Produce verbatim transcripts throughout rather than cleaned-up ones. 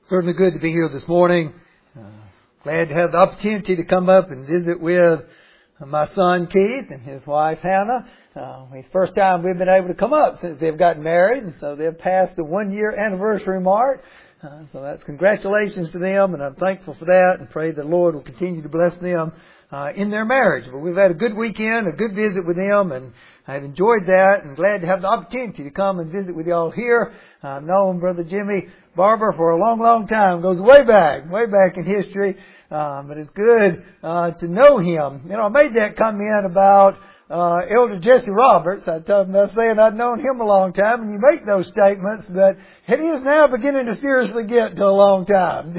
Certainly good to be here this morning. Uh, glad to have the opportunity to come up and visit with my son Keith and his wife Hannah. Uh, it's the first time we've been able to come up since they've gotten married, and so they've passed the one year anniversary mark. Uh, so that's congratulations to them, and I'm thankful for that, and pray the Lord will continue to bless them uh, in their marriage. But we've had a good weekend, a good visit with them, and I've enjoyed that, and glad to have the opportunity to come and visit with y'all here. I've known Brother Jimmy Barber for a long, long time. Goes way back, way back in history. Um, but it's good uh, to know him. You know, I made that comment about uh, Elder Jesse Roberts. I told him, I was saying I'd known him a long time, and you make those statements, but it is now beginning to seriously get to a long time.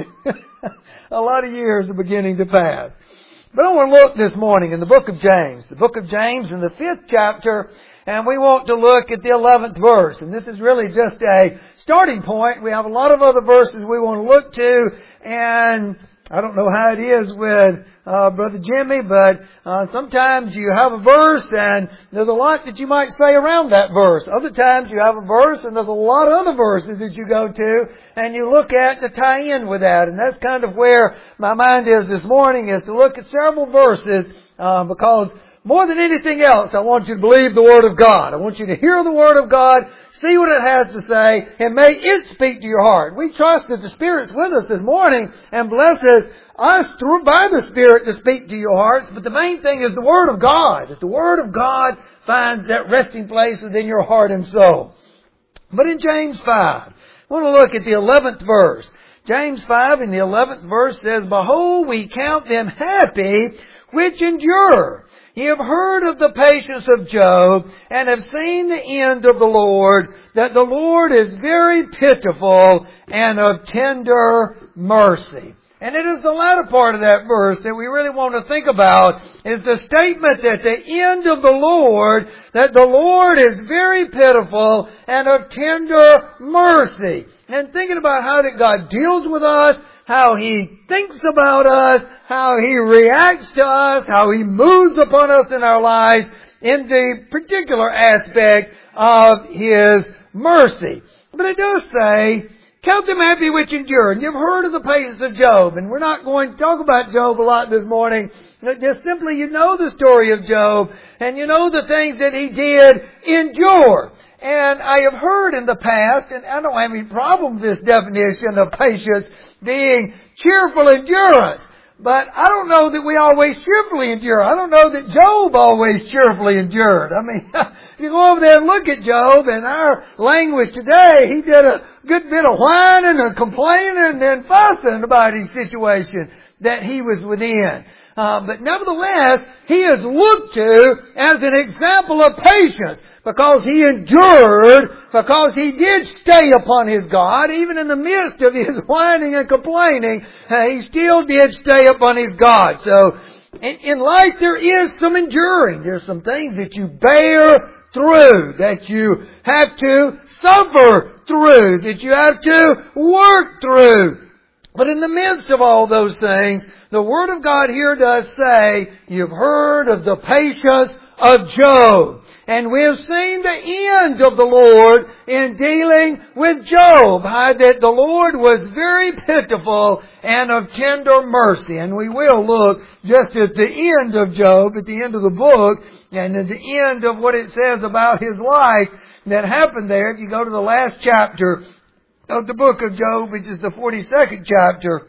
A lot of years are beginning to pass. But I want to look this morning in the book of James. The book of James in the fifth chapter, and we want to look at the eleventh verse. And this is really just a starting point. We have a lot of other verses we want to look to, and I don't know how it is with uh, Brother Jimmy, but uh, sometimes you have a verse and there's a lot that you might say around that verse. Other times you have a verse and there's a lot of other verses that you go to and you look at to tie in with that. And that's kind of where my mind is this morning, is to look at several verses uh, because more than anything else, I want you to believe the Word of God. I want you to hear the Word of God, see what it has to say, and may it speak to your heart. We trust that the Spirit's with us this morning and blesses us through by the Spirit to speak to your hearts. But the main thing is the Word of God. That the Word of God finds that resting place within your heart and soul. But in James five, I want to look at the eleventh verse. James five in the eleventh verse says, "Behold, we count them happy which endure. Ye have heard of the patience of Job, and have seen the end of the Lord, that the Lord is very pitiful and of tender mercy." And it is the latter part of that verse that we really want to think about, is the statement that the end of the Lord, that the Lord is very pitiful and of tender mercy. And thinking about how that God deals with us, how He thinks about us, how He reacts to us, how He moves upon us in our lives in the particular aspect of His mercy. But it does say, "Count them happy which endure." And you've heard of the patience of Job, and we're not going to talk about Job a lot this morning. Just simply, you know the story of Job, and you know the things that he did endure. And I have heard in the past, and I don't have any problem with this definition of patience being cheerful endurance. But I don't know that we always cheerfully endure. I don't know that Job always cheerfully endured. I mean, if you go over there and look at Job in our language today, he did a good bit of whining and complaining and fussing about his situation that he was within. Uh, but nevertheless, he is looked to as an example of patience. Because he endured, because he did stay upon his God, even in the midst of his whining and complaining, uh, he still did stay upon his God. So, in, in life there is some enduring. There's some things that you bear through, that you have to suffer through, that you have to work through. But in the midst of all those things, the Word of God here does say, you've heard of the patience of Job. And we have seen the end of the Lord in dealing with Job, how that the Lord was very pitiful and of tender mercy. And we will look just at the end of Job, at the end of the book, and at the end of what it says about his life that happened there. If you go to the last chapter of the book of Job, which is the forty-second chapter,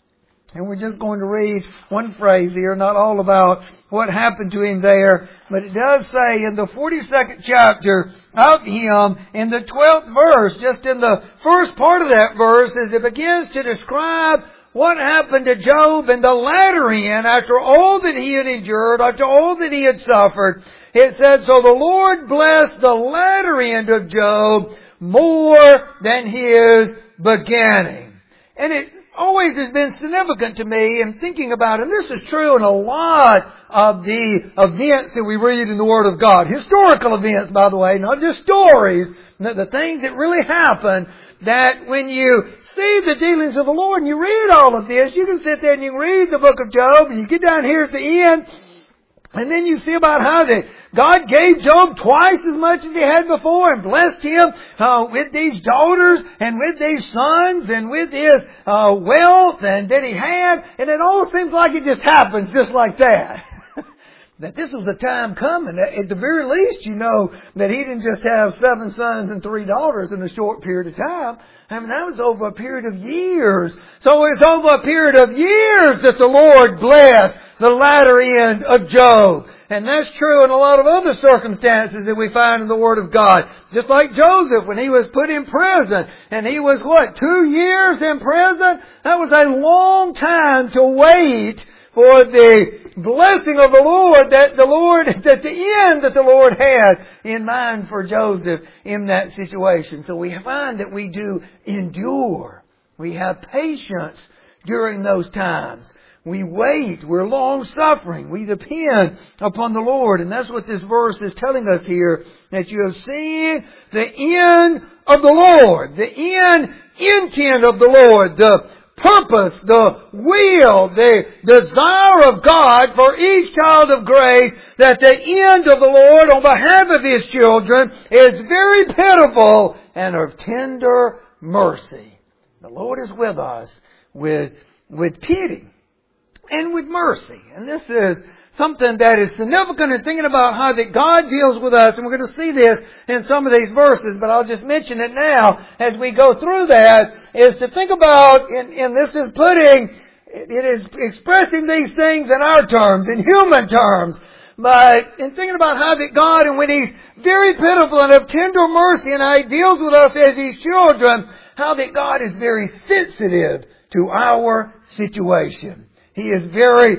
and we're just going to read one phrase here, not all about what happened to him there. But it does say in the forty-second chapter of him, in the twelfth verse, just in the first part of that verse, as it begins to describe what happened to Job in the latter end, after all that he had endured, after all that he had suffered. It said, "So the Lord blessed the latter end of Job more than his beginning." And it always has been significant to me in thinking about, and this is true in a lot of the events that we read in the Word of God. Historical events, by the way, not just stories, the things that really happen, that when you see the dealings of the Lord and you read all of this, you can sit there and you can read the book of Job and you get down here at the end And then you see about how that God gave Job twice as much as he had before and blessed him uh, with these daughters and with these sons and with his uh, wealth and that he had. And it all seems like it just happens just like that. That this was a time coming. At the very least, you know that he didn't just have seven sons and three daughters in a short period of time. I mean, that was over a period of years. So it's over a period of years that the Lord blessed the latter end of Job. And that's true in a lot of other circumstances that we find in the Word of God. Just like Joseph when he was put in prison. And he was, what, two years in prison? That was a long time to wait for the blessing of the Lord, that the Lord, that the end that the Lord had in mind for Joseph in that situation. So we find that we do endure. We have patience during those times. We wait. We're long-suffering. We depend upon the Lord. And that's what this verse is telling us here, that you have seen the end of the Lord, the end intent of the Lord, the purpose, the will, the desire of God for each child of grace, that the end of the Lord on behalf of His children is very pitiful and of tender mercy. The Lord is with us with, with pity and with mercy. And this is something that is significant in thinking about how that God deals with us. And we're going to see this in some of these verses, but I'll just mention it now as we go through that, is to think about, and, and this is putting, it is expressing these things in our terms, in human terms, but in thinking about how that God, and when He's very pitiful and of tender mercy, and how He deals with us as His children, how that God is very sensitive to our situation. He is very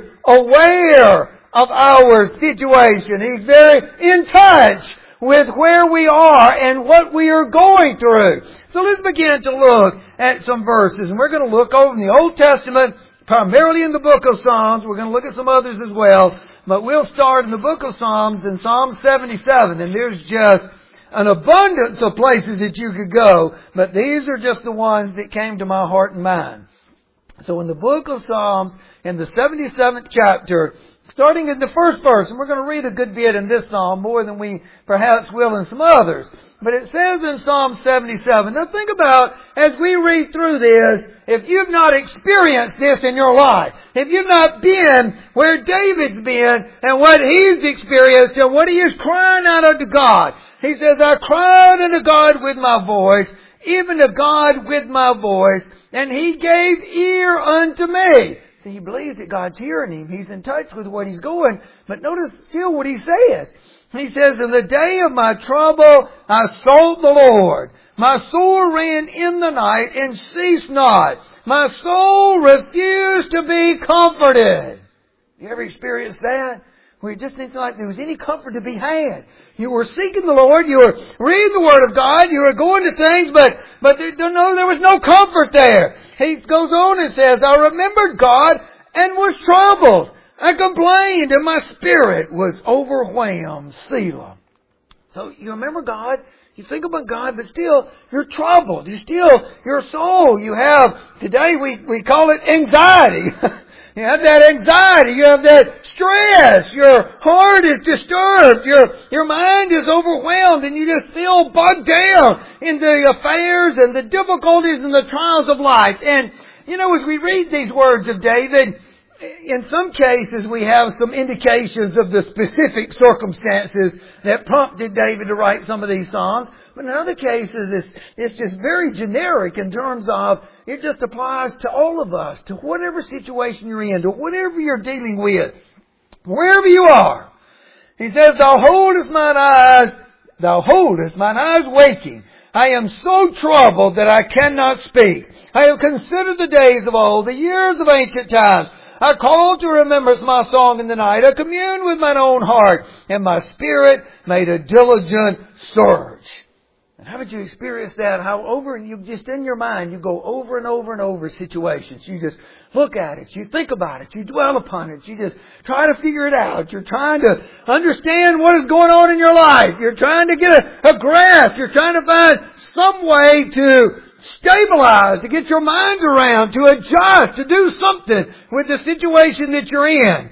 aware of our situation. He's very in touch with where we are and what we are going through. So let's begin to look at some verses. And we're going to look over in the Old Testament, primarily in the book of Psalms. We're going to look at some others as well. But we'll start in the book of Psalms in Psalm seventy-seven. And there's just an abundance of places that you could go. But these are just the ones that came to my heart and mind. So in the book of Psalms, in the seventy-seventh chapter, starting in the first verse, and we're going to read a good bit in this psalm, more than we perhaps will in some others. But it says in Psalm seventy-seven, now think about, as we read through this, if you've not experienced this in your life, if you've not been where David's been and what he's experienced and what he is crying out unto God. He says, I cried unto God with my voice, even to God with my voice, and He gave ear unto me. See, he believes that God's hearing him. He's in touch with what he's going. But notice still what he says. He says, in the day of my trouble, I sought the Lord. My soul ran in the night and ceased not. My soul refused to be comforted. You ever experienced that? Where it just didn't seem like there was any comfort to be had. You were seeking the Lord, you were reading the Word of God, you were going to things, but, but there, no, there was no comfort there. He goes on and says, I remembered God and was troubled. I complained and my spirit was overwhelmed. Selah. So you remember God, you think about God, but still you're troubled. You still, your soul, you have, today we, we call it anxiety. You have that anxiety, you have that stress, your heart is disturbed, your, your mind is overwhelmed, and you just feel bogged down in the affairs and the difficulties and the trials of life. And, you know, as we read these words of David, in some cases we have some indications of the specific circumstances that prompted David to write some of these Psalms. But in other cases, it's, it's just very generic in terms of it just applies to all of us, to whatever situation you're in, to whatever you're dealing with, wherever you are. He says, Thou holdest mine eyes, Thou holdest mine eyes waking. I am so troubled that I cannot speak. I have considered the days of old, the years of ancient times. I call to remembrance my song in the night. I commune with mine own heart, and my spirit made a diligent search. And haven't you experienced that? How over and you just in your mind, you go over and over and over situations. You just look at it. You think about it. You dwell upon it. You just try to figure it out. You're trying to understand what is going on in your life. You're trying to get a, a grasp. You're trying to find some way to stabilize, to get your mind around, to adjust, to do something with the situation that you're in.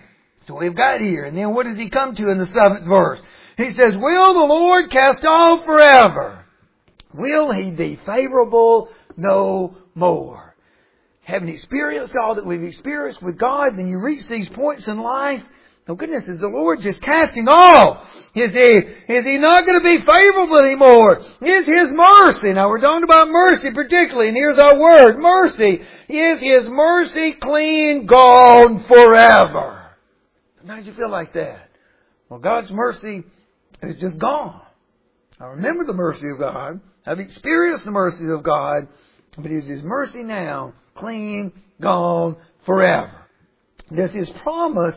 So we've got here. And then what does he come to in the seventh verse? He says, will the Lord cast off forever? Will He be favorable no more? Having experienced all that we've experienced with God, then you reach these points in life. Oh goodness, is the Lord just casting off? Is He, is He not going to be favorable anymore? Is His mercy, now we're talking about mercy particularly, and here's our word, mercy. Is His mercy clean gone forever? Sometimes you feel like that. Well, God's mercy is just gone. I remember the mercy of God. I've experienced the mercy of God. But is His mercy now clean, gone, forever? Does His promise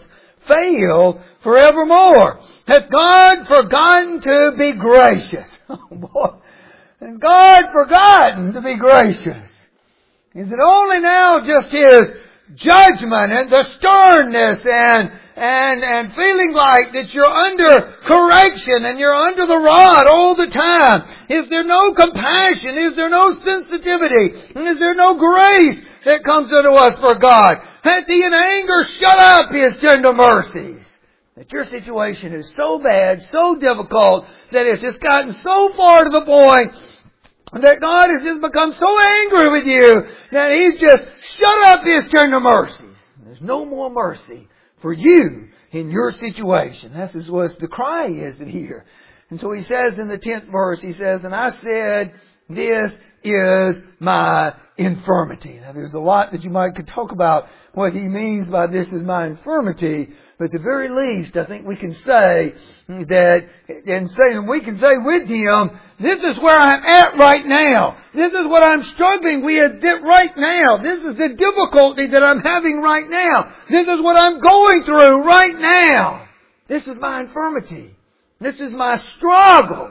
fail forevermore? Has God forgotten to be gracious? Oh boy. Has God forgotten to be gracious? Is it only now just His judgment and the sternness and and and feeling like that you're under correction and you're under the rod all the time? Is there no compassion? Is there no sensitivity? And is there no grace that comes unto us for God? Hath He in anger shut up His tender mercies? That your situation is so bad, so difficult, that it's just gotten so far to the point that God has just become so angry with you that He's just shut up His tender mercies. There's no more mercy for you in your situation. That's what the cry is here. And so He says in the tenth verse, He says, and I said, this is my infirmity. Now there's a lot that you might could talk about what He means by this is my infirmity. But at the very least, I think we can say that, and say, and we can say with Him, this is where I'm at right now. This is what I'm struggling with right now. This is the difficulty that I'm having right now. This is what I'm going through right now. This is my infirmity. This is my struggle.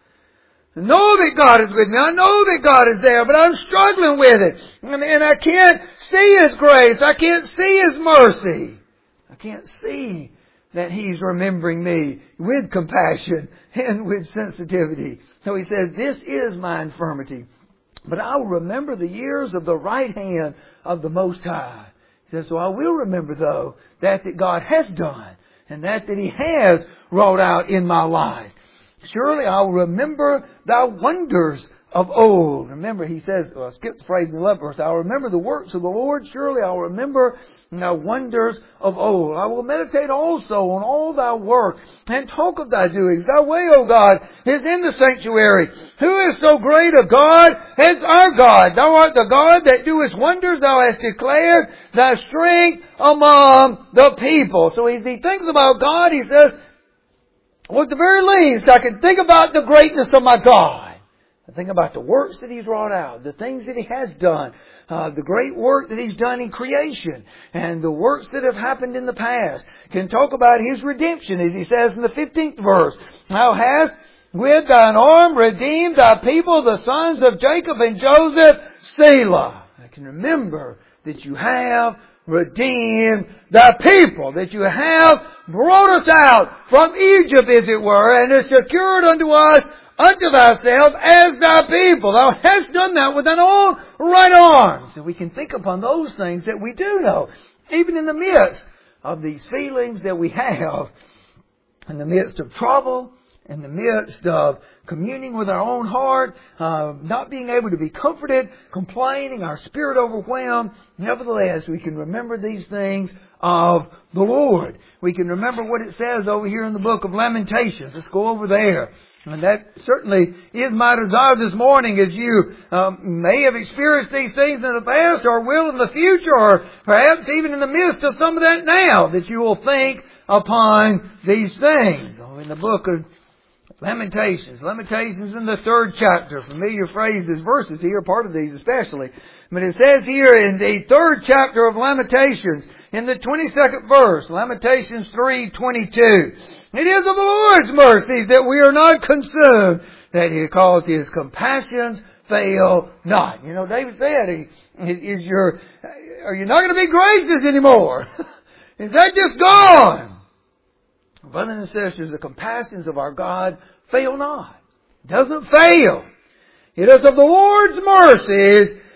I know that God is with me. I know that God is there, but I'm struggling with it. And I can't see His grace. I can't see His mercy. I can't see that He's remembering me with compassion and with sensitivity. So He says, this is my infirmity. But I will remember the years of the right hand of the Most High. He says, so I will remember, though, that that God has done and that that He has wrought out in my life. Surely I will remember thy wonders of old. Remember, he says, well, I skipped the phrase in the eleventh verse, I will remember the works of the Lord. Surely I will remember thy wonders of old. I will meditate also on all thy work and talk of thy doings. Thy way, O God, is in the sanctuary. Who is so great a God as our God? Thou art the God that doest wonders. Thou hast declared thy strength among the people. So as he thinks about God, he says, well, at the very least, I can think about the greatness of my God. I think about the works that He's wrought out, the things that He has done, uh, the great work that He's done in creation, and the works that have happened in the past. Can talk about His redemption, as He says in the fifteenth verse. Thou hast with thine arm redeemed thy people, the sons of Jacob and Joseph, Selah. I can remember that you have redeemed thy people, that you have brought us out from Egypt, as it were, and has secured unto us unto thyself as thy people. Thou hast done that with thine own right arm. So we can think upon those things that we do know, even in the midst of these feelings that we have, in the midst of trouble, in the midst of communing with our own heart, uh, not being able to be comforted, complaining, our spirit overwhelmed. Nevertheless, we can remember these things of the Lord. We can remember what it says over here in the book of Lamentations. Let's go over there. And that certainly is my desire this morning, as you um, may have experienced these things in the past or will in the future, or perhaps even in the midst of some of that now, that you will think upon these things. Oh, in the book of Lamentations. Lamentations in the third chapter. Familiar phrases, verses here, part of these especially. But it says here in the third chapter of Lamentations, in the twenty-second verse, Lamentations three twenty-two. It is of the Lord's mercies that we are not consumed, that He calls His compassions fail not. You know, David said, is your, are you not going to be gracious anymore? Is that just gone? Brothers and sisters, the compassions of our God fail not. It doesn't fail. It is of the Lord's mercies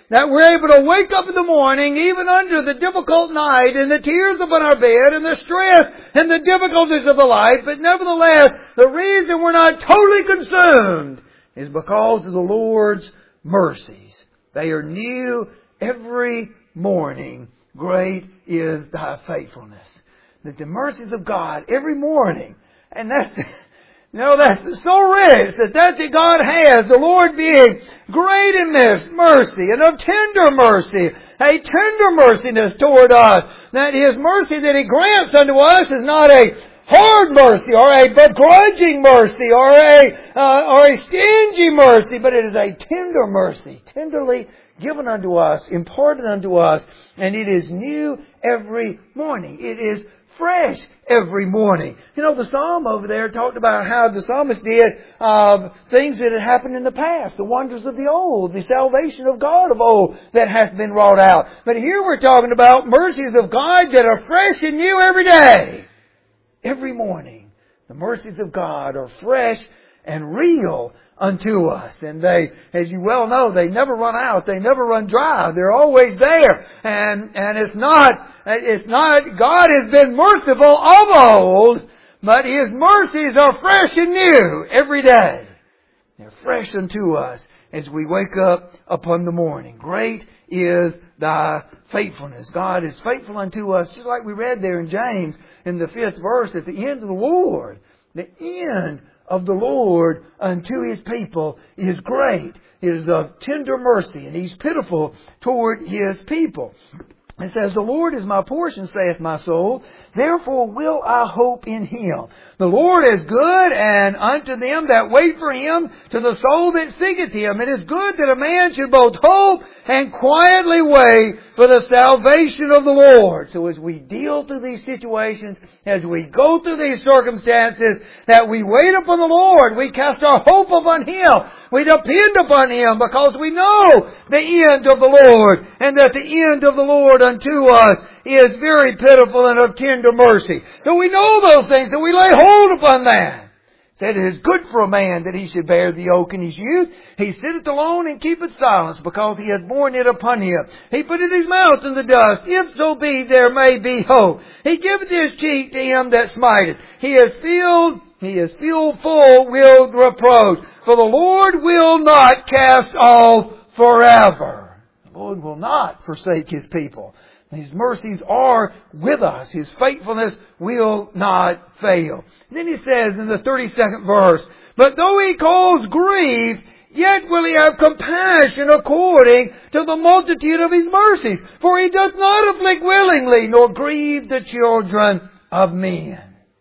that we're able to wake up in the morning, even under the difficult night, and the tears upon our bed, and the stress, and the difficulties of the life, but nevertheless, the reason we're not totally consumed is because of the Lord's mercies. They are new every morning. Great is thy faithfulness. That the mercies of God every morning, and that's... No, that's so rich that that's what God has. The Lord being great in this mercy and of tender mercy, a tender merciness toward us. That His mercy that He grants unto us is not a hard mercy or a begrudging mercy or a uh, or a stingy mercy, but it is a tender mercy, tenderly given unto us, imparted unto us, and it is new every morning. It is fresh every morning. You know, the psalm over there talked about how the psalmist did uh, things that had happened in the past, the wonders of the old, the salvation of God of old that hath been wrought out. But here we're talking about mercies of God that are fresh and new every day. Every morning. The mercies of God are fresh and real unto us. And they, as you well know, they never run out. They never run dry. They're always there. And, and it's not, it's not, God has been merciful of old, but His mercies are fresh and new every day. They're fresh unto us as we wake up upon the morning. Great is thy faithfulness. God is faithful unto us, just like we read there in James in the fifth verse, at the end of the Lord. The end of the Lord unto His people is great. It is of tender mercy, and He's pitiful toward His people. It says, the Lord is my portion, saith my soul. Therefore will I hope in Him. The Lord is good, and unto them that wait for Him, to the soul that seeketh Him. It is good that a man should both hope and quietly wait for the salvation of the Lord. So as we deal through these situations, as we go through these circumstances, that we wait upon the Lord. We cast our hope upon Him. We depend upon Him because we know the end of the Lord, and that the end of the Lord unto us is very pitiful and of tender mercy. So we know those things, and we lay hold upon that. It said it is good for a man that he should bear the yoke in his youth. He sitteth alone and keepeth silence, because he hath borne it upon him. He putteth his mouth in the dust, if so be there may be hope. He giveth his cheek to him that smiteth. He is filled, he is filled full with reproach. For the Lord will not cast off forever. The Lord will not forsake His people. His mercies are with us. His faithfulness will not fail. And then He says in the thirty-second verse, but though He cause grief, yet will He have compassion according to the multitude of His mercies. For He doth not afflict willingly, nor grieve the children of men.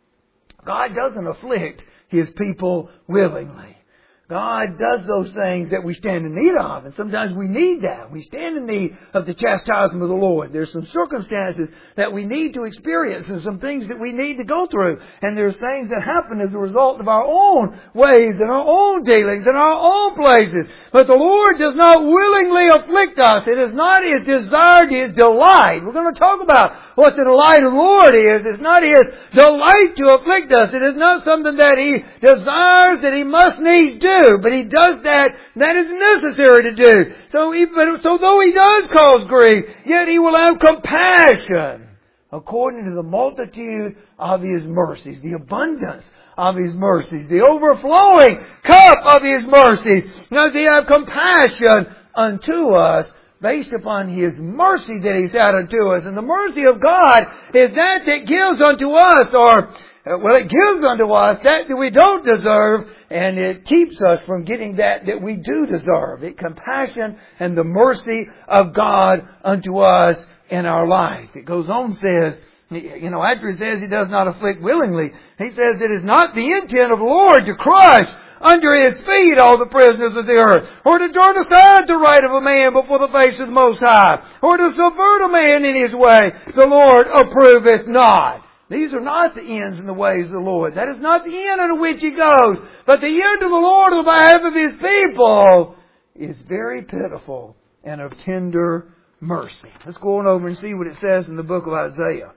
God doesn't afflict His people willingly. God does those things that we stand in need of. And sometimes we need that. We stand in need of the chastisement of the Lord. There's some circumstances that we need to experience and some things that we need to go through. And there's things that happen as a result of our own ways and our own dealings and our own places. But the Lord does not willingly afflict us. It is not His desire, His delight. We're going to talk about what the delight of the Lord is. It's not His delight to afflict us. It is not something that He desires, that He must needs do. But He does that, that is necessary to do. So, he, so though He does cause grief, yet He will have compassion according to the multitude of His mercies, the abundance of His mercies, the overflowing cup of His mercies. Does He have compassion unto us based upon His mercy that He's had unto us? And the mercy of God is that that gives unto us, or well, it gives unto us that that we don't deserve, and it keeps us from getting that that we do deserve. It compassion and the mercy of God unto us in our life. It goes on, says, you know, after He says He does not afflict willingly, He says it is not the intent of the Lord to crush under His feet all the prisoners of the earth, or to turn aside the right of a man before the face of the Most High, or to subvert a man in his way. The Lord approveth not. These are not the ends and the ways of the Lord. That is not the end unto which He goes. But the end of the Lord on behalf of His people is very pitiful and of tender mercy. Let's go on over and see what it says in the book of Isaiah.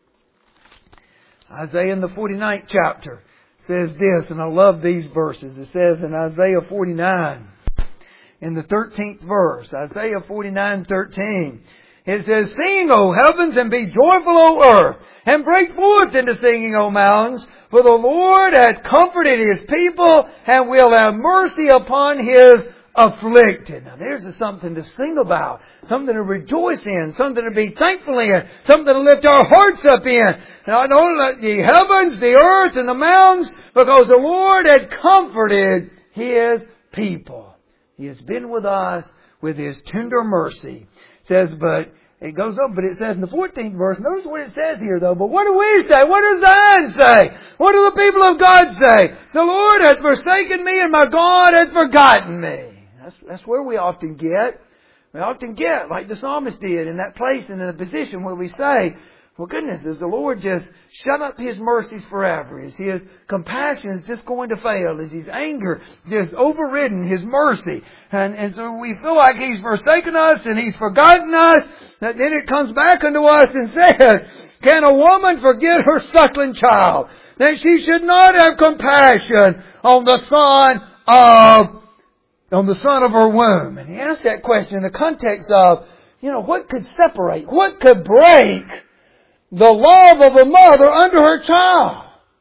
Isaiah in the forty-ninth chapter says this, and I love these verses. It says in Isaiah forty-nine, in the thirteenth verse. Isaiah forty-nine thirteen. It says, Sing, O heavens, and be joyful, O earth, and break forth into singing, O mountains, for the Lord hath comforted His people, and will have mercy upon His afflicted. Now there's something to sing about, something to rejoice in, something to be thankful in, something to lift our hearts up in. Not only the heavens, the earth, and the mountains, because the Lord had comforted His people. He has been with us with His tender mercy. It says, but it goes on, but it says in the fourteenth verse, notice what it says here though, but what do we say? What does Zion say? What do the people of God say? The Lord has forsaken me and my God has forgotten me. That's, that's where we often get. We often get, like the psalmist did, in that place and in a position where we say, well, goodness, is the Lord just shut up His mercies forever? Is His compassion just going to fail? Is His anger just overridden His mercy? And, and so we feel like He's forsaken us and He's forgotten us. And then it comes back unto us and says, can a woman forget her suckling child, that she should not have compassion on the son of on the son of her womb? And he asked that question in the context of, you know, what could separate, what could break the love of a mother under her child?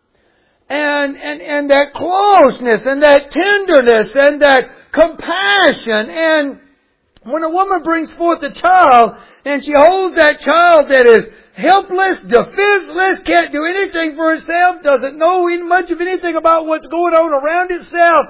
And, and, and that closeness and that tenderness and that compassion. And when a woman brings forth a child and she holds that child that is helpless, defenseless, can't do anything for itself, doesn't know much of anything about what's going on around itself,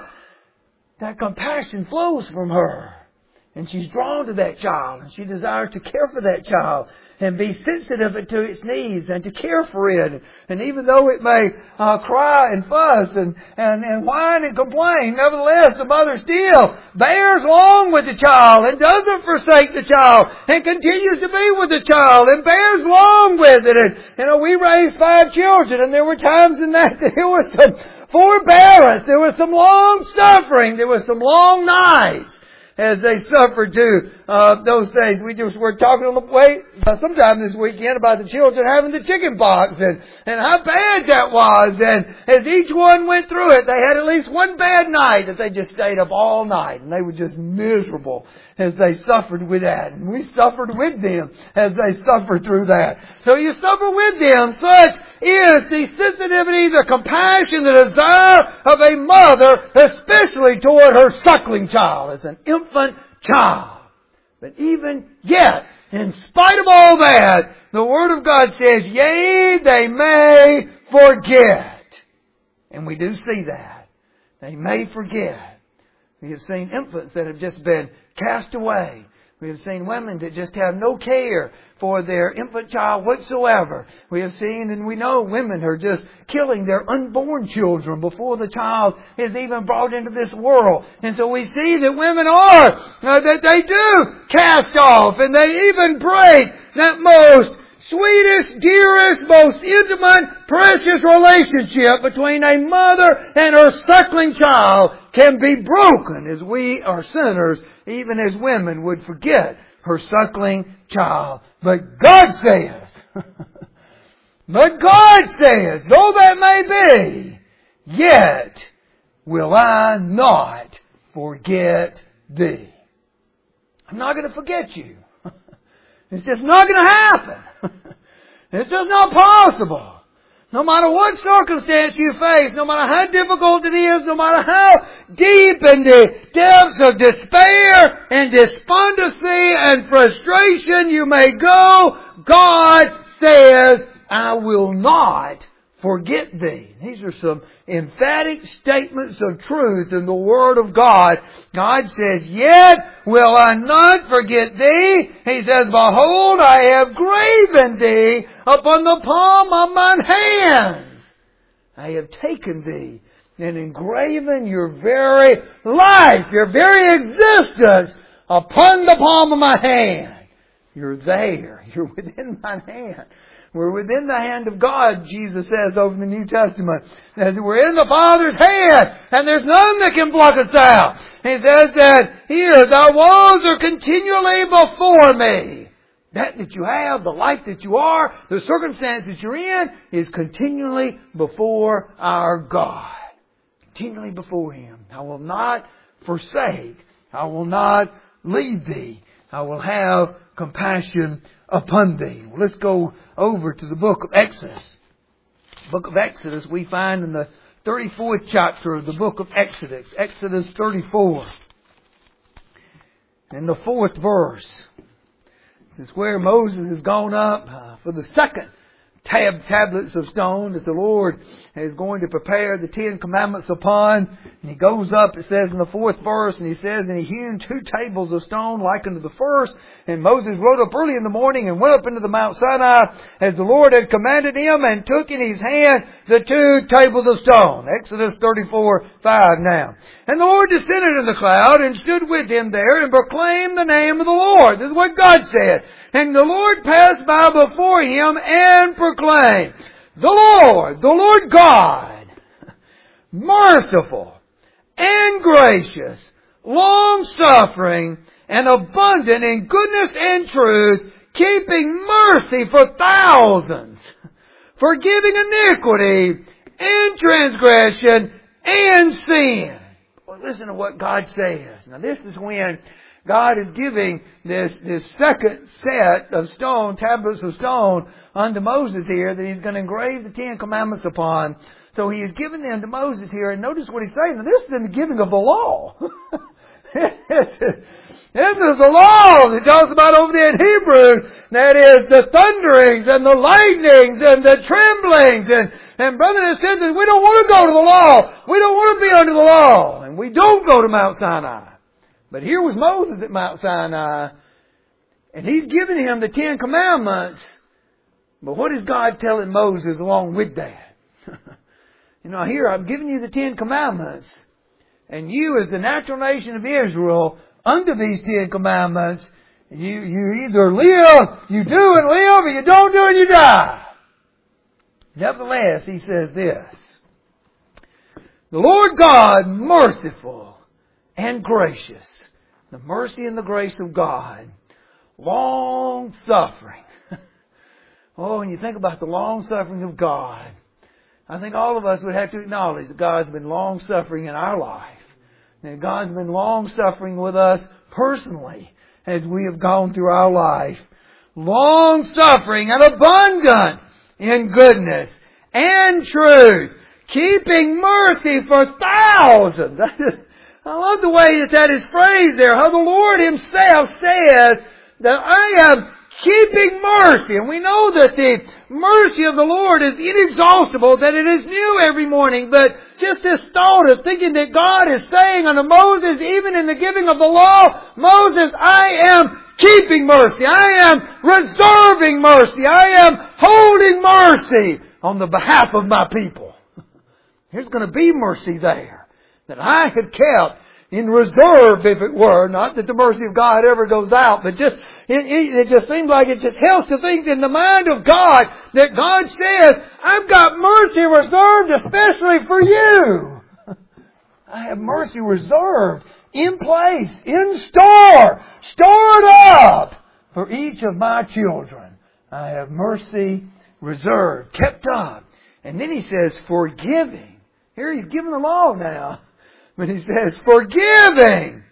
that compassion flows from her. And she's drawn to that child. And she desires to care for that child. And be sensitive to its needs. And to care for it. And even though it may uh, cry and fuss and, and, and whine and complain, nevertheless the mother still bears along with the child. And doesn't forsake the child. And continues to be with the child. And bears along with it. And, you know, we raised five children. And there were times in that that there was some forbearance. There was some long suffering. There was some long nights as they suffered too, uh, those days. We just were talking on the way, uh, sometime this weekend about the children having the chicken pox and, and how bad that was. And as each one went through it, they had at least one bad night that they just stayed up all night and they were just miserable as they suffered with that. And we suffered with them as they suffered through that. So you suffer with them. Such is the sensitivity, the compassion, the desire of a mother, especially toward her suckling child, as an infant child. But even yet, in spite of all that, the Word of God says, yea, they may forget. And we do see that. They may forget. We have seen infants that have just been cast away. We have seen women that just have no care for their infant child whatsoever. We have seen and we know women are just killing their unborn children before the child is even brought into this world. And so we see that women are, uh, that they do cast off and they even break that most sweetest, dearest, most intimate, precious relationship between a mother and her suckling child can be broken as we are sinners, even as women would forget her suckling child. But God says, but God says, though that may be, yet will I not forget thee. I'm not going to forget you. It's just not going to happen. It's just not possible. No matter what circumstance you face, no matter how difficult it is, no matter how deep in the depths of despair and despondency and frustration you may go, God says, I will not forget thee. These are some emphatic statements of truth in the Word of God. God says, yet will I not forget thee. He says, behold, I have graven thee upon the palm of mine hands. I have taken thee and engraven your very life, your very existence upon the palm of my hand. You're there. You're within my hand. We're within the hand of God, Jesus says over in the New Testament. That we're in the Father's hand, and there's none that can pluck us out. He says that here, thy walls are continually before me. That that you have, the life that you are, the circumstances you're in, is continually before our God. Continually before Him. I will not forsake. I will not leave thee. I will have compassion upon thee. Well, let's go over to the book of Exodus. Book of Exodus we find in the thirty-fourth chapter of the book of Exodus. Exodus thirty-four. In the fourth verse. This is where Moses has gone up uh, for the second tab tablets of stone that the Lord is going to prepare the Ten Commandments upon. And he goes up, it says in the fourth verse, and he says, and he hewn two tables of stone like unto the first. And Moses rode up early in the morning and went up into the Mount Sinai as the Lord had commanded him, and took in his hand the two tables of stone. Exodus thirty-four five now. And the Lord descended in the cloud and stood with him there and proclaimed the name of the Lord. This is what God said. And the Lord passed by before him and proclaimed, the Lord, the Lord God, merciful and gracious, long-suffering and abundant in goodness and truth, keeping mercy for thousands, forgiving iniquity and transgression and sin. Well, listen to what God says. Now this is when God is giving this, this second set of stone, tablets of stone, unto Moses here that He's going to engrave the Ten Commandments upon. So He is giving them to Moses here. And notice what He's saying. Now this is in the giving of the law. This is the law that talks about over there in Hebrews. That is the thunderings and the lightnings and the tremblings. And, and brothers and sisters, we don't want to go to the law. We don't want to be under the law. And we don't go to Mount Sinai. But here was Moses at Mount Sinai, and He's giving him the Ten Commandments. But what is God telling Moses along with that? You know, here I'm giving you the Ten Commandments, and you as the natural nation of Israel, under these Ten Commandments, you, you either live, you do and live, or you don't do and you die. Nevertheless, He says this, the Lord God, merciful and gracious. The mercy and the grace of God. Long-suffering. Oh, when you think about the long-suffering of God, I think all of us would have to acknowledge that God's been long-suffering in our life. That God's been long-suffering with us personally as we have gone through our life. Long-suffering and abundant in goodness and truth. Keeping mercy for thousands. I love the way that that is phrased there. How the Lord Himself says that I am keeping mercy. And we know that the mercy of the Lord is inexhaustible, that it is new every morning. But just this thought of thinking that God is saying unto Moses, even in the giving of the law, Moses, I am keeping mercy. I am reserving mercy. I am holding mercy on the behalf of my people. There's going to be mercy there that I have kept in reserve, if it were. Not that the mercy of God ever goes out, but just it, it, it just seems like it just helps to think in the mind of God that God says, I've got mercy reserved especially for you. I have mercy reserved, in place, in store, stored up for each of my children. I have mercy reserved, kept up. And then He says, forgiving. Here He's giving the law now. But He says, forgiving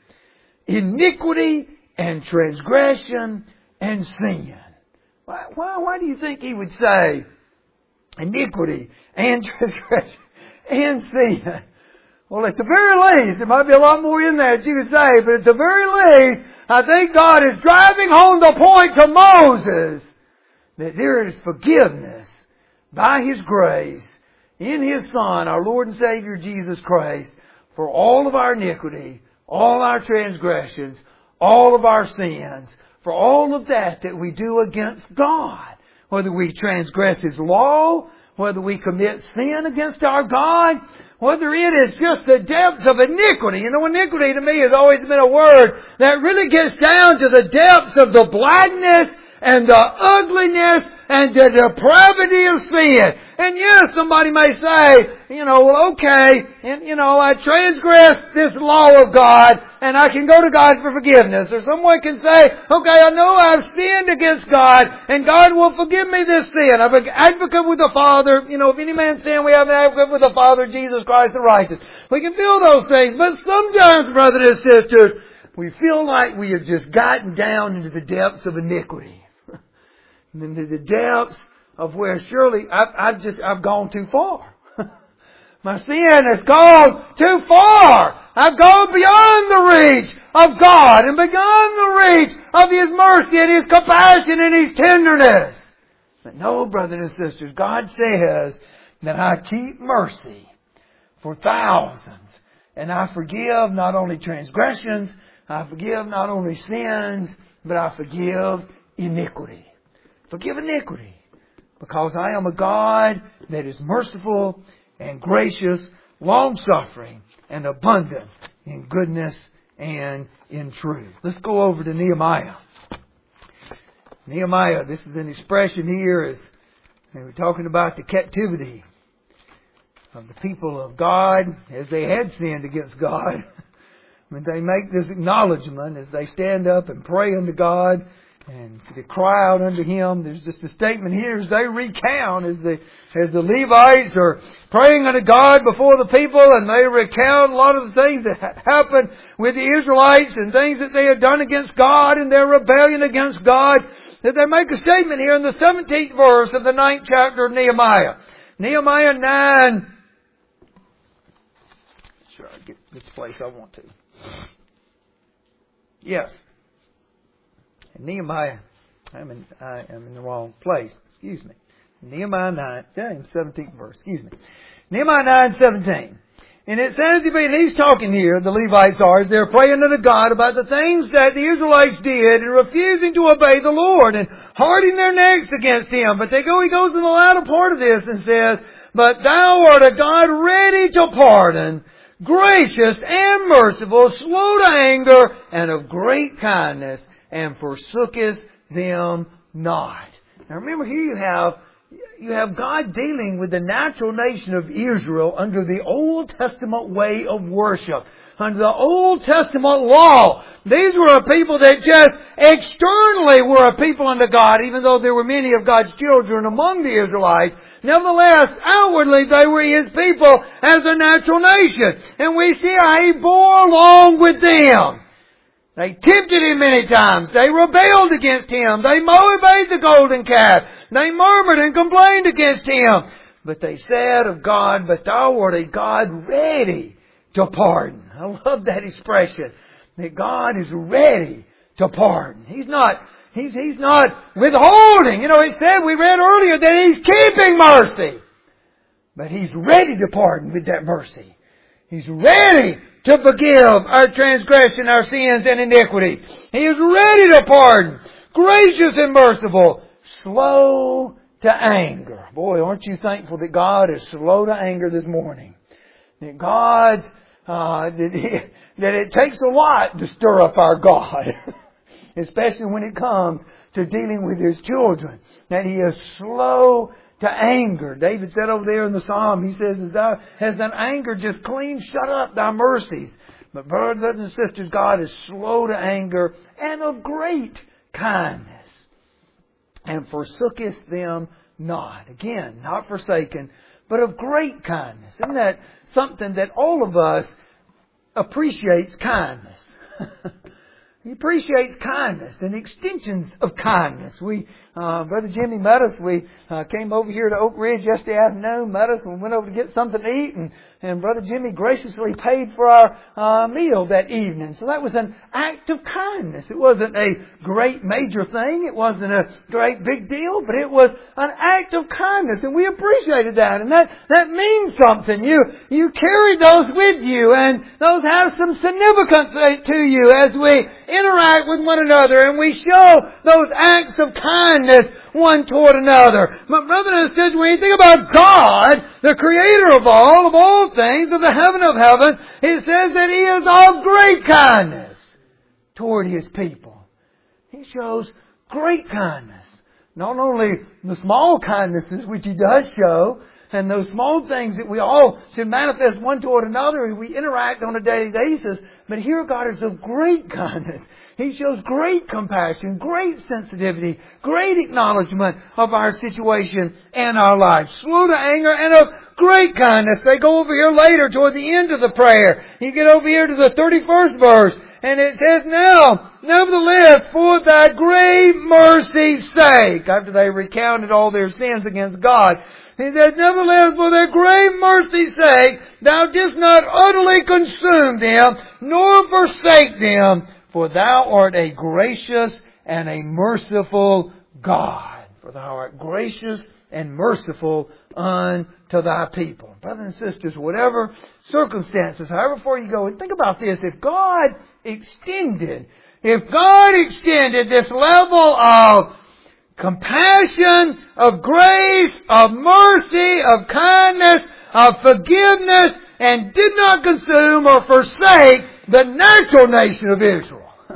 iniquity and transgression and sin. Why, why, why do you think He would say iniquity and transgression and sin? Well, at the very least, there might be a lot more in there that you could say, but at the very least, I think God is driving home the point to Moses that there is forgiveness by His grace in His Son, our Lord and Savior Jesus Christ, for all of our iniquity, all our transgressions, all of our sins, for all of that that we do against God. Whether we transgress His law, whether we commit sin against our God, whether it is just the depths of iniquity. You know, iniquity to me has always been a word that really gets down to the depths of the blackness and the ugliness and the depravity of sin. And yes, somebody may say, you know, well, okay, and, you know, I transgressed this law of God and I can go to God for forgiveness. Or someone can say, okay, I know I've sinned against God and God will forgive me this sin. I'm an advocate with the Father. You know, if any man sin, we have an advocate with the Father, Jesus Christ the righteous. We can feel those things. But sometimes, brothers and sisters, we feel like we have just gotten down into the depths of iniquity. Into the depths of where surely I've, I've just, I've gone too far. My sin has gone too far. I've gone beyond the reach of God and beyond the reach of His mercy and His compassion and His tenderness. But no, brothers and sisters, God says that I keep mercy for thousands. And I forgive not only transgressions, I forgive not only sins, but I forgive iniquity. Forgive iniquity. Because I am a God that is merciful and gracious, long-suffering, and abundant in goodness and in truth. Let's go over to Nehemiah. Nehemiah, this is an expression here as we're talking about the captivity of the people of God as they had sinned against God. When they make this acknowledgement as they stand up and pray unto God and they cry out unto Him, there's just a statement here as they recount, as the, as the Levites are praying unto God before the people, and they recount a lot of the things that ha- happened with the Israelites and things that they had done against God and their rebellion against God, that they make a statement here in the seventeenth verse of the ninth chapter of Nehemiah. Nehemiah nine. Sure, I get this place I want to. Yes. Nehemiah, I'm in, I am in the wrong place. Excuse me. Nehemiah nine, yeah, seventeenth verse. Excuse me. Nehemiah nine, seventeen. And it says, and he's talking here, the Levites are, as they're praying unto God about the things that the Israelites did in refusing to obey the Lord and hardening their necks against Him. But they go, he goes in the latter part of this and says, but Thou art a God ready to pardon, gracious and merciful, slow to anger, and of great kindness, and forsooketh them not. Now remember, here you have you have God dealing with the natural nation of Israel under the Old Testament way of worship. Under the Old Testament law. These were a people that just externally were a people unto God, even though there were many of God's children among the Israelites. Nevertheless, outwardly they were His people as a natural nation. And we see how He bore along with them. They tempted Him many times. They rebelled against Him. They obeyed the golden calf. They murmured and complained against Him. But they said of God, but Thou art a God ready to pardon. I love that expression. That God is ready to pardon. He's not, He's, He's not withholding. You know, it said, we read earlier that He's keeping mercy. But He's ready to pardon with that mercy. He's ready to forgive our transgression, our sins and iniquities. He is ready to pardon, gracious and merciful, slow to anger. Boy, aren't you thankful that God is slow to anger this morning? That God's, uh, that, he, that it takes a lot to stir up our God. Especially when it comes to dealing with His children. That He is slow to anger. David said over there in the Psalm, he says, As thou has thine anger just clean shut up thy mercies. But brothers and sisters, God is slow to anger and of great kindness. And forsooketh them not. Again, not forsaken, but of great kindness. Isn't that something that all of us appreciates kindness? He appreciates kindness and extensions of kindness. We, uh, Brother Jimmy met us. We uh, came over here to Oak Ridge yesterday afternoon, met us, and we went over to get something to eat. And, and Brother Jimmy graciously paid for our uh, meal that evening. So that was an act of kindness. It wasn't a great major thing. It wasn't a great big deal, but it was an act of kindness, and we appreciated that. And that that means something. You you carry those with you, and those have some significance to you as we interact with one another, and we show those acts of kindness one toward another. But brothers and sisters, when you think about God, the Creator of all, of all things, of the heaven of heavens, it says that He is of great kindness toward His people. He shows great kindness. Not only the small kindnesses which He does show, and those small things that we all should manifest one toward another as we interact on a daily basis. But here God is of great kindness. He shows great compassion, great sensitivity, great acknowledgement of our situation and our life. Slow to anger and of great kindness. They go over here later toward the end of the prayer. You get over here to the thirty-first verse. And it says, now, nevertheless, for thy great mercy's sake, after they recounted all their sins against God, he says, nevertheless, for thy great mercy's sake, thou didst not utterly consume them, nor forsake them, for thou art a gracious and a merciful God. For thou art gracious and merciful unto thy people. Brothers and sisters, whatever circumstances, however far you go, and think about this, if God extended, if God extended this level of compassion, of grace, of mercy, of kindness, of forgiveness, and did not consume or forsake the natural nation of Israel,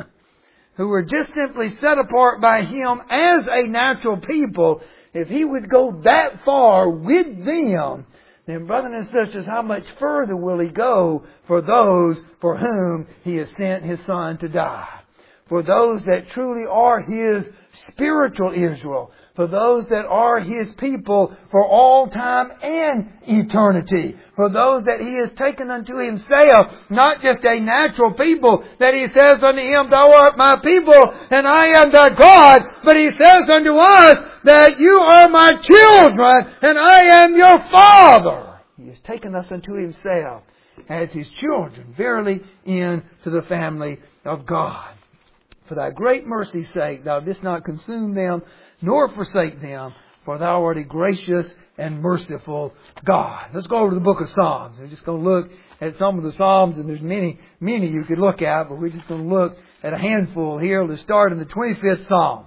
who were just simply set apart by Him as a natural people, if He would go that far with them, then brothers and sisters, how much further will He go for those for whom He has sent His Son to die? For those that truly are His spiritual Israel. For those that are His people for all time and eternity. For those that He has taken unto Himself, not just a natural people, that He says unto Him, thou art my people, and I am thy God. But He says unto us, that you are my children, and I am your Father. He has taken us unto Himself as His children, verily into the family of God. For thy great mercy's sake, thou didst not consume them, nor forsake them, for thou art a gracious and merciful God. Let's go over to the book of Psalms. We're just going to look at some of the Psalms, and there's many, many you could look at, but we're just going to look at a handful here. Let's start in the twenty-fifth Psalm.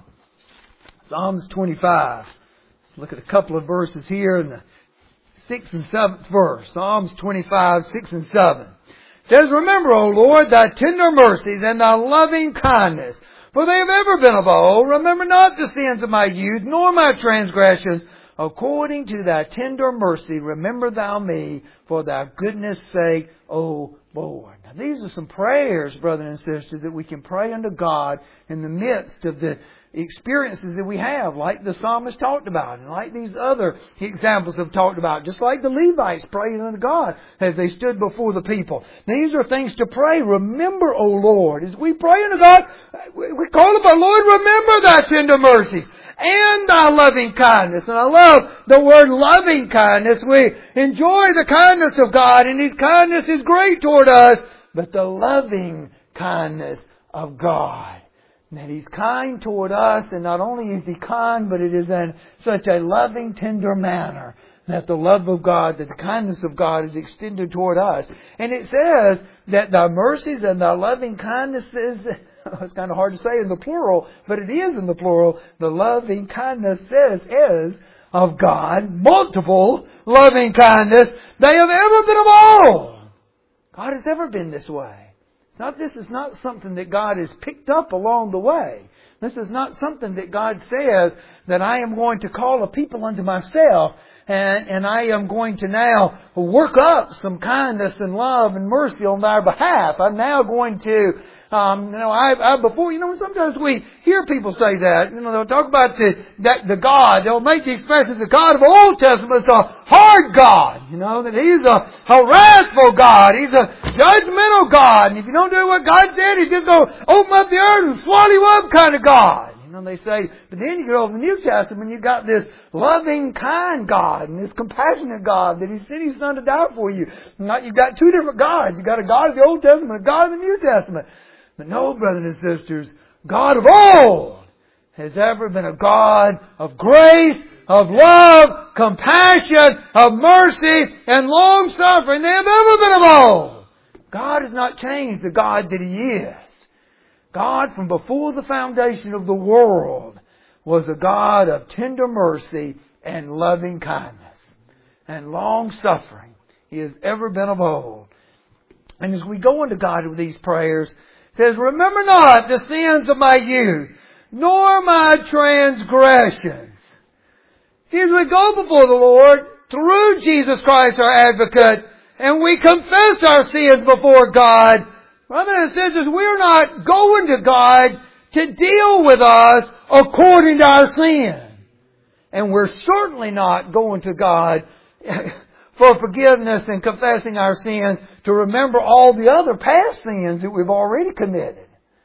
Psalms twenty-five. Let's look at a couple of verses here in the sixth and seventh verse. Psalms twenty-five, six and seven. It says, remember, O Lord, thy tender mercies and thy loving kindness, for they have ever been of old. Remember not the sins of my youth, nor my transgressions. According to thy tender mercy, remember thou me, for thy goodness' sake, O Lord. Now, these are some prayers, brothers and sisters, that we can pray unto God in the midst of the experiences that we have, like the psalmist talked about, and like these other examples have talked about, just like the Levites prayed unto God as they stood before the people. These are things to pray. Remember, O Lord, as we pray unto God, we call upon, Lord, remember thy tender mercies and thy loving kindness. And I love the word loving kindness. We enjoy the kindness of God, and His kindness is great toward us, but the loving kindness of God. That He's kind toward us, and not only is He kind, but it is in such a loving, tender manner that the love of God, that the kindness of God is extended toward us. And it says that thy mercies and thy loving kindnesses, it's kind of hard to say in the plural, but it is in the plural. The loving kindness says is of God, multiple loving kindness. They have ever been of old. God has ever been this way. Not, this is not something that God has picked up along the way. This is not something that God says that I am going to call a people unto myself, and, and I am going to now work up some kindness and love and mercy on their behalf. I'm now going to, um, you know, I, I before, you know, sometimes we hear people say that. You know, they'll talk about the that the God. They'll make the expression, the God of the Old Testament is a hard God. You know, that He's a, a wrathful God. He's a judgmental God. And if you don't do what God said, He's just going to open up the earth and swallow you up kind of God. You know, they say, but then you get over the New Testament, you've got this loving, kind God and this compassionate God that He sent His Son to die for you. Not, you've got two different gods. You've got a God of the Old Testament and a God of the New Testament. But no, brothers and sisters, God of old has ever been a God of grace, of love, compassion, of mercy, and long suffering. They have ever been of old. God has not changed the God that He is. God, from before the foundation of the world, was a God of tender mercy and loving kindness and long suffering. He has ever been of old. And as we go into God with these prayers, it says, remember not the sins of my youth, nor my transgressions. See, as we go before the Lord, through Jesus Christ our advocate, and we confess our sins before God, brothers and sisters, we're not going to God to deal with us according to our sin. And we're certainly not going to God for forgiveness and confessing our sins, to remember all the other past sins that we've already committed.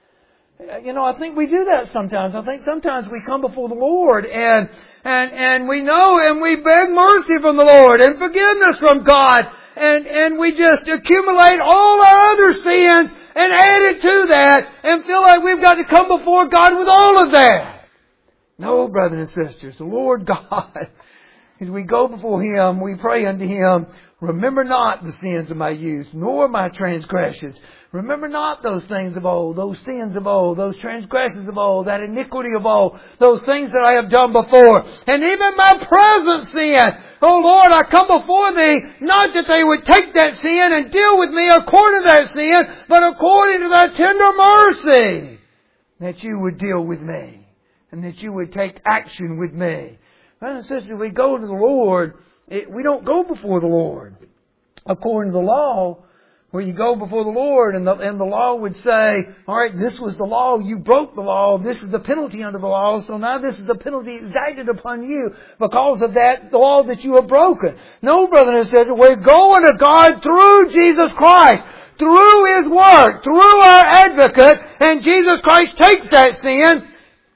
You know, I think we do that sometimes. I think sometimes we come before the Lord and, and, and we know and we beg mercy from the Lord and forgiveness from God. And, and we just accumulate all our other sins and add it to that and feel like we've got to come before God with all of that. No, brothers and sisters, the Lord God, as we go before Him, we pray unto Him, remember not the sins of my youth, nor my transgressions. Remember not those things of old, those sins of old, those transgressions of old, that iniquity of old, those things that I have done before. And even my present sin. Oh Lord, I come before Thee, not that they would take that sin and deal with me according to that sin, but according to Thy tender mercy. That You would deal with me. And that You would take action with me. Brothers and sisters, we go to the Lord, it, we don't go before the Lord according to the law, where you go before the Lord and the, and the law would say, all right, this was the law, you broke the law, this is the penalty under the law, so now this is the penalty exacted upon you because of that the law that you have broken. No, brother and sister, we're going to God through Jesus Christ, through His work, through our advocate, and Jesus Christ takes that sin,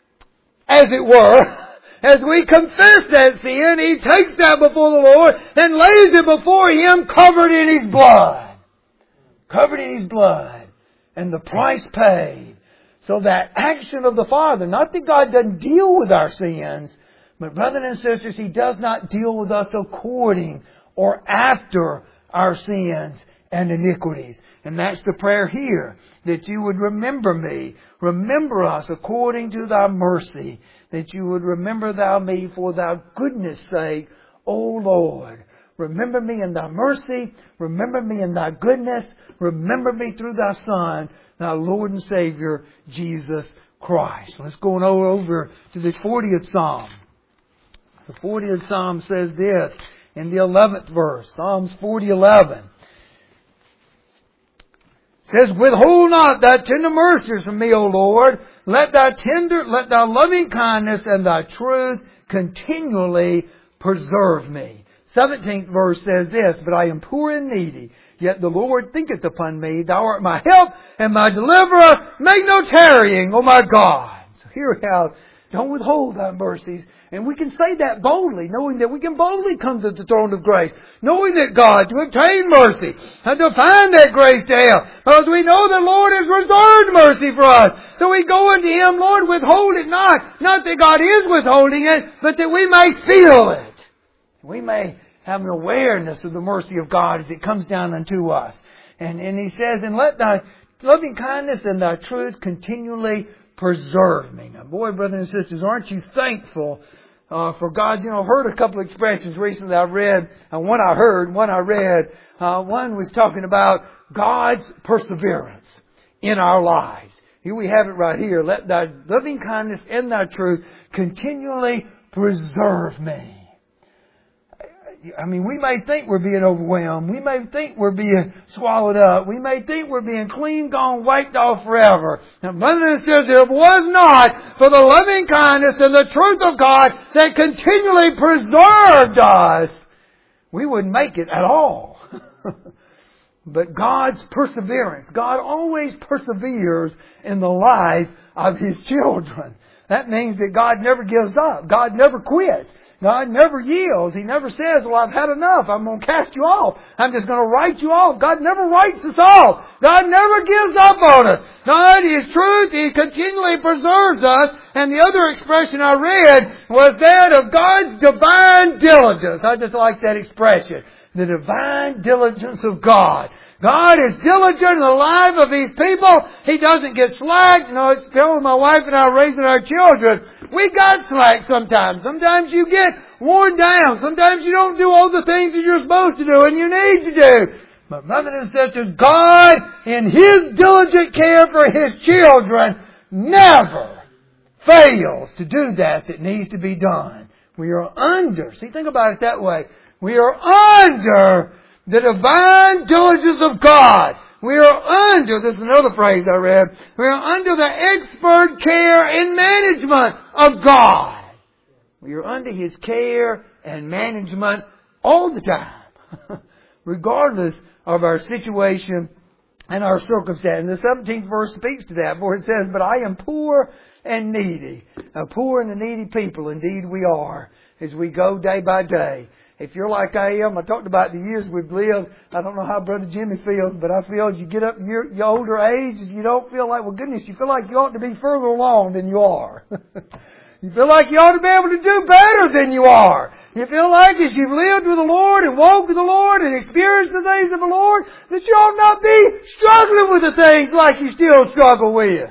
as it were. As we confess that sin, He takes that before the Lord and lays it before Him covered in His blood. Covered in His blood. And the price paid. So that action of the Father, not that God doesn't deal with our sins, but brothers and sisters, He does not deal with us according or after our sins and iniquities. And that's the prayer here, that You would remember me, remember us according to Thy mercy, that You would remember Thou me for Thy goodness' sake, O Lord. Remember me in Thy mercy, remember me in Thy goodness, remember me through Thy Son, Thy Lord and Savior, Jesus Christ. Let's go on over to the fortieth Psalm. The fortieth Psalm says this in the eleventh verse, Psalms forty eleven. It says, withhold not Thy tender mercies from me, O Lord. Let Thy tender, let Thy loving kindness and Thy truth continually preserve me. seventeenth verse says this, but I am poor and needy, yet the Lord thinketh upon me. Thou art my help and my deliverer. Make no tarrying, O my God. So here we have, don't withhold Thy mercies. And we can say that boldly, knowing that we can boldly come to the throne of grace, knowing that God, to obtain mercy, and to find that grace to help. Because we know the Lord has reserved mercy for us. So we go unto Him, Lord, withhold it not. Not that God is withholding it, but that we may feel it. We may have an awareness of the mercy of God as it comes down unto us. And, and He says, and let Thy loving kindness and Thy truth continually preserve me. Now, boy, brothers and sisters, aren't you thankful uh, for God? You know, I've heard a couple of expressions recently I read, and one I heard, one I read. Uh, one was talking about God's perseverance in our lives. Here we have it right here. Let Thy loving kindness and Thy truth continually preserve me. I mean, we may think we're being overwhelmed. We may think we're being swallowed up. We may think we're being clean gone, wiped off forever. And brothers and sisters, if it was not for the loving kindness and the truth of God that continually preserved us, we wouldn't make it at all. But God's perseverance, God always perseveres in the life of His children. That means that God never gives up. God never quits. God never yields. He never says, well, I've had enough. I'm going to cast you off. I'm just going to write you off. God never writes us off. God never gives up on us. God is truth. He continually preserves us. And the other expression I read was that of God's divine diligence. I just like that expression. The divine diligence of God. God is diligent in the life of His people. He doesn't get slack. You know, it's with my wife and I raising our children. We got slack sometimes. Sometimes you get worn down. Sometimes you don't do all the things that you're supposed to do and you need to do. But brothers and sisters, God, in His diligent care for His children, never fails to do that that needs to be done. We are under. See, think about it that way. We are under the divine diligence of God. We are under, this is another phrase I read, we are under the expert care and management of God. We are under His care and management all the time. Regardless of our situation and our circumstance. And the seventeenth verse speaks to that, for it says, but I am poor and needy. A poor and a needy people, indeed we are, as we go day by day. If you're like I am, I talked about the years we've lived. I don't know how Brother Jimmy feels, but I feel as you get up your, your older age, you don't feel like, well, goodness, you feel like you ought to be further along than you are. You feel like you ought to be able to do better than you are. You feel like as you've lived with the Lord and walked with the Lord and experienced the things of the Lord, that you ought not be struggling with the things like you still struggle with.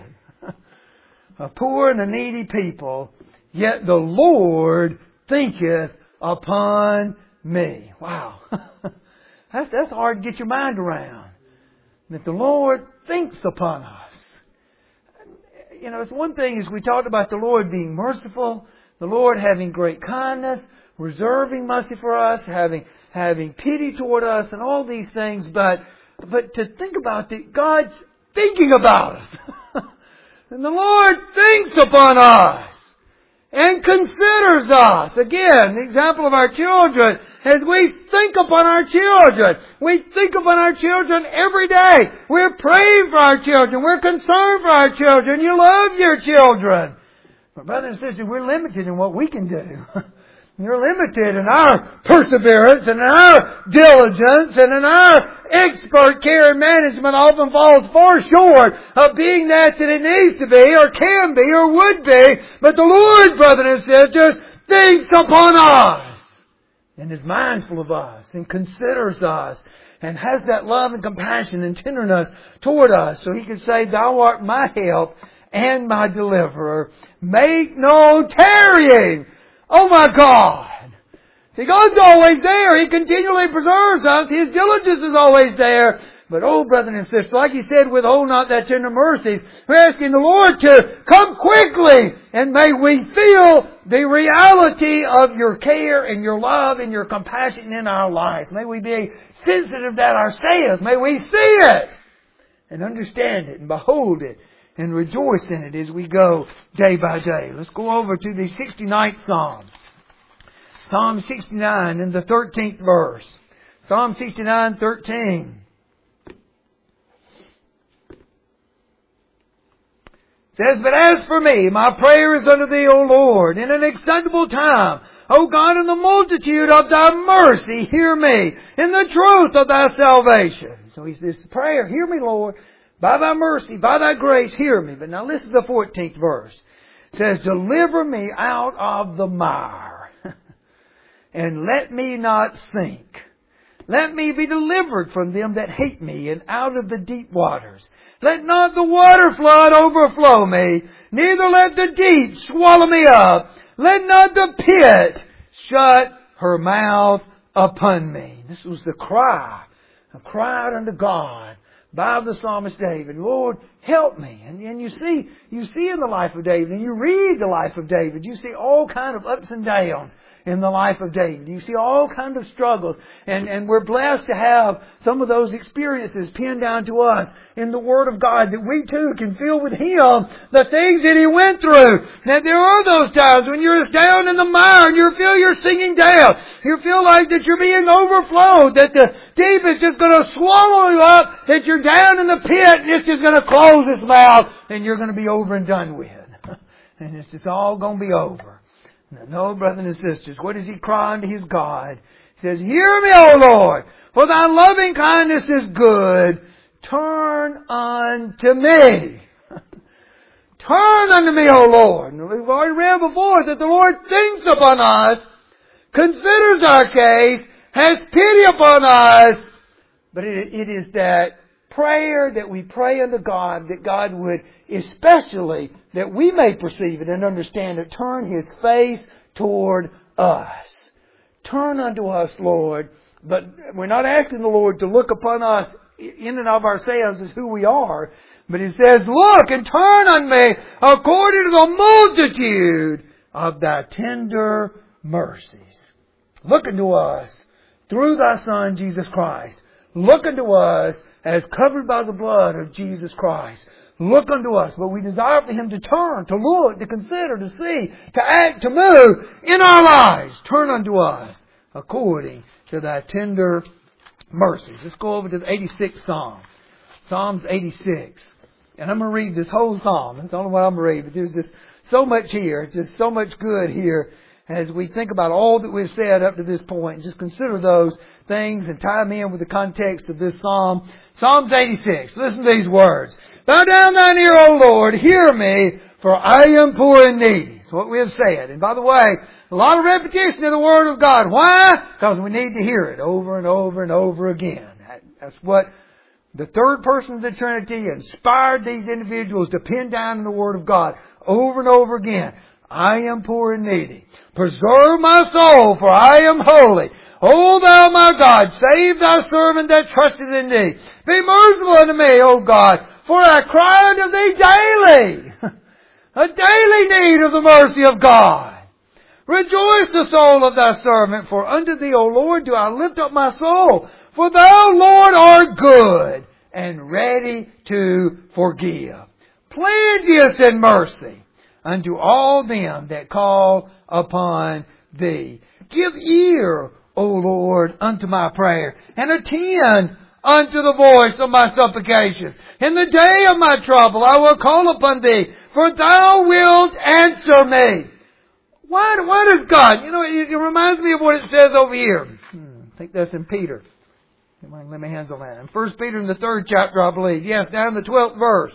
A poor and a needy people, yet the Lord thinketh upon me. Wow. That's, that's hard to get your mind around. That the Lord thinks upon us. You know, it's one thing is we talked about the Lord being merciful, the Lord having great kindness, reserving mercy for us, having having pity toward us, and all these things. But but to think about that, God's thinking about us, and the Lord thinks upon us and considers us. Again, the example of our children, as we think upon our children. We think upon our children every day. We're praying for our children. We're concerned for our children. You love your children. But brothers and sisters, we're limited in what we can do. You're limited in our perseverance and in our diligence and in our expert care and management often falls far short of being that that it needs to be or can be or would be. But the Lord, brothers and sisters, thinks upon us and is mindful of us and considers us and has that love and compassion and tenderness toward us. So He can say, Thou art my help and my deliverer. Make no tarrying. Oh my God! See, God's always there. He continually preserves us. His diligence is always there. But oh, brothers and sisters, like He said, withhold not that tender mercy. We're asking the Lord to come quickly. And may we feel the reality of your care and your love and your compassion in our lives. May we be sensitive that ourselves. May we see it and understand it and behold it and rejoice in it as we go day by day. Let's go over to the sixty-ninth Psalm. Psalm sixty-nine in the thirteenth verse. Psalm sixty-nine, thirteen. Says, but as for me, my prayer is unto Thee, O Lord, in an acceptable time. O God, in the multitude of Thy mercy, hear me. In the truth of Thy salvation. So he says, prayer, hear me, Lord. By Thy mercy, by Thy grace, hear me. But now listen to the fourteenth verse. It says, deliver me out of the mire, and let me not sink. Let me be delivered from them that hate me, and out of the deep waters. Let not the water flood overflow me, neither let the deep swallow me up. Let not the pit shut her mouth upon me. This was the cry, a cry out unto God by the psalmist David. Lord, help me. And, and you see, you see in the life of David, and you read the life of David, you see all kind of ups and downs in the life of David. You see all kinds of struggles. And, and we're blessed to have some of those experiences pinned down to us in the Word of God, that we too can feel with him the things that he went through. Now there are those times when you're down in the mire and you feel you're sinking down. You feel like that you're being overflowed, that the deep is just going to swallow you up, that you're down in the pit and it's just going to close its mouth and you're going to be over and done with. And it's just all going to be over. No, brothers and sisters, what does he cry unto his God? He says, hear me, O Lord, for Thy loving kindness is good. Turn unto me. Turn unto me, O Lord. And we've already read before that the Lord thinks upon us, considers our case, has pity upon us. But it, it is that prayer that we pray unto God, that God would especially, that we may perceive it and understand it, turn His face toward us. Turn unto us, Lord. But we're not asking the Lord to look upon us in and of ourselves as who we are. But He says, look and turn on me according to the multitude of Thy tender mercies. Look unto us through Thy Son, Jesus Christ. Look unto us as covered by the blood of Jesus Christ. Look unto us. But we desire for Him to turn, to look, to consider, to see, to act, to move in our lives. Turn unto us according to thy tender mercies. Let's go over to the eighty-sixth Psalm. Psalms eighty-six. And I'm going to read this whole Psalm. That's the only one I'm going to read. But there's just so much here. It's just so much good here as we think about all that we've said up to this point. Just consider those things and tie them in with the context of this Psalm. Psalms eighty-six. Listen to these words. Bow down thine ear, O Lord. Hear me, for I am poor and needy. That's what we have said. And by the way, a lot of repetition of the Word of God. Why? Because we need to hear it over and over and over again. That's what the third person of the Trinity inspired these individuals to pin down in the Word of God over and over again. I am poor and needy. Preserve my soul, for I am holy. O thou my God, save thy servant that trusteth in thee. Be merciful unto me, O God, for I cry unto thee daily. A daily need of the mercy of God. Rejoice the soul of thy servant, for unto thee, O Lord, do I lift up my soul. For thou, Lord, art good and ready to forgive, plenteous in mercy unto all them that call upon thee. Give ear, O Lord, unto my prayer, and attend unto the voice of my supplications. In the day of my trouble I will call upon thee, for thou wilt answer me. Why, why does God, you know, it, it reminds me of what it says over here. Hmm, I think that's in Peter. Let me hands on that. In First Peter in the third chapter, I believe. Yes, down in the twelfth verse.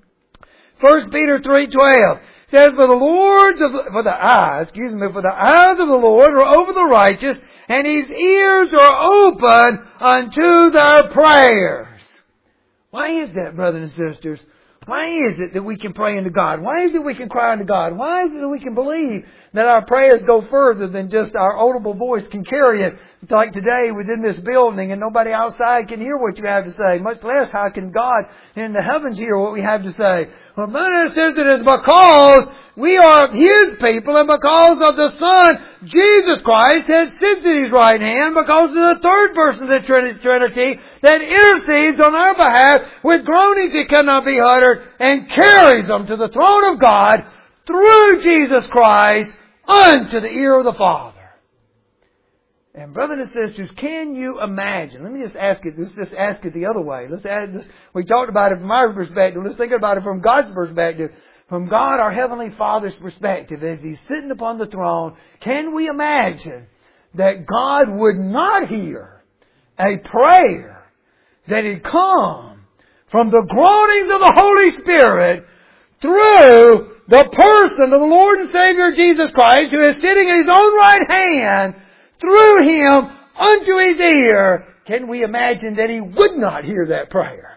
First Peter three twelve says, For the Lord's of, for the eyes, excuse me, for the eyes of the Lord are over the righteous, and His ears are open unto their prayers. Why is that, brothers and sisters? Why is it that we can pray unto God? Why is it we can cry unto God? Why is it that we can believe that our prayers go further than just our audible voice can carry it? Like today within this building and nobody outside can hear what you have to say. Much less how can God in the heavens hear what we have to say? Well, brothers and sisters, it is because we are His people and because of the Son, Jesus Christ, has sits at His right hand because of the third person of the Trinity that intercedes on our behalf with groanings that cannot be uttered and carries them to the throne of God through Jesus Christ unto the ear of the Father. And brothers and sisters, can you imagine? Let me just ask it. Let's just ask it the other way. Let's add this. We talked about it from our perspective. Let's think about it from God's perspective. From God, our Heavenly Father's perspective, as He's sitting upon the throne, can we imagine that God would not hear a prayer that had come from the groanings of the Holy Spirit through the person of the Lord and Savior Jesus Christ, who is sitting at His own right hand, through Him unto His ear? Can we imagine that He would not hear that prayer?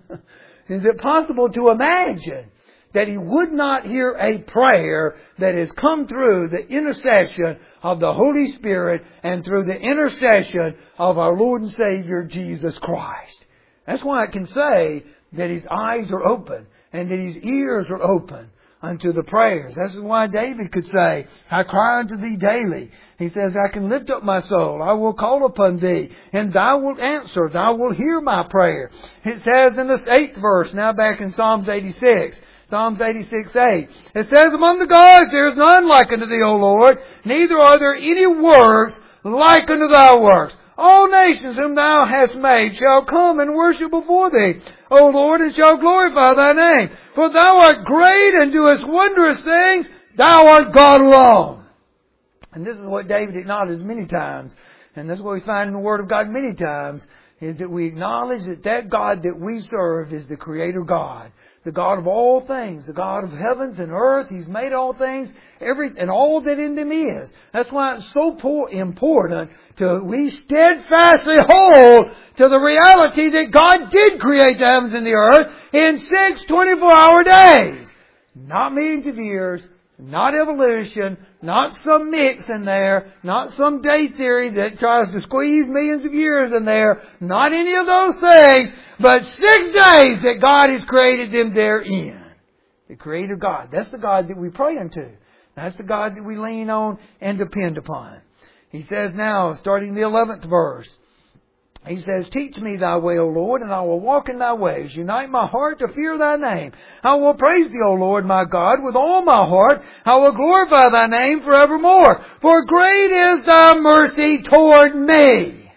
Is it possible to imagine that He would not hear a prayer that has come through the intercession of the Holy Spirit and through the intercession of our Lord and Savior Jesus Christ? That's why I can say that His eyes are open and that His ears are open unto the prayers. That's why David could say, I cry unto Thee daily. He says, I can lift up my soul. I will call upon Thee, and Thou wilt answer. Thou wilt hear my prayer. It says in the eighth verse, now back in Psalms eighty-six, Psalms eighty-six eight, it says, Among the gods there is none like unto Thee, O Lord, neither are there any works like unto Thy works. All nations whom Thou hast made shall come and worship before Thee, O Lord, and shall glorify Thy name. For Thou art great and doest wondrous things. Thou art God alone. And this is what David acknowledged many times. And that's what we find in the Word of God many times, is that we acknowledge that that God that we serve is the Creator God. The God of all things, the God of heavens and earth. He's made all things, every and all that in them is. That's why it's so poor, important to we steadfastly hold to the reality that God did create the heavens and the earth in six twenty-four hour days. Not millions of years, not evolution, not some mix in there, not some day theory that tries to squeeze millions of years in there, not any of those things, but six days that God has created them therein. The Creator God. That's the God that we pray unto. That's the God that we lean on and depend upon. He says now, starting the eleventh verse, He says, Teach me Thy way, O Lord, and I will walk in Thy ways. Unite my heart to fear Thy name. I will praise Thee, O Lord, my God, with all my heart. I will glorify Thy name forevermore. For great is Thy mercy toward me.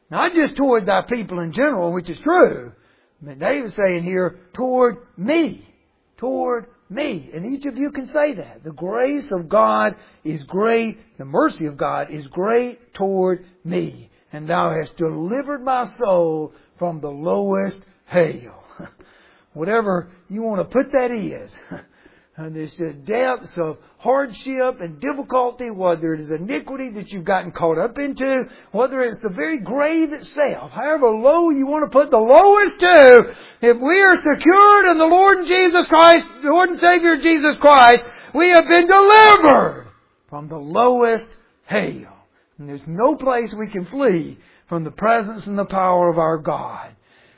Not just toward thy people in general, which is true. But David's saying here, toward me. Toward me. And each of you can say that. The grace of God is great. The mercy of God is great toward me. And thou hast delivered my soul from the lowest hell. Whatever you want to put that is. And there's the depths of hardship and difficulty, whether it is iniquity that you've gotten caught up into, whether it's the very grave itself, however low you want to put the lowest to, if we are secured in the Lord Jesus Christ, the Lord and Savior Jesus Christ, we have been delivered from the lowest hell. And there's no place we can flee from the presence and the power of our God.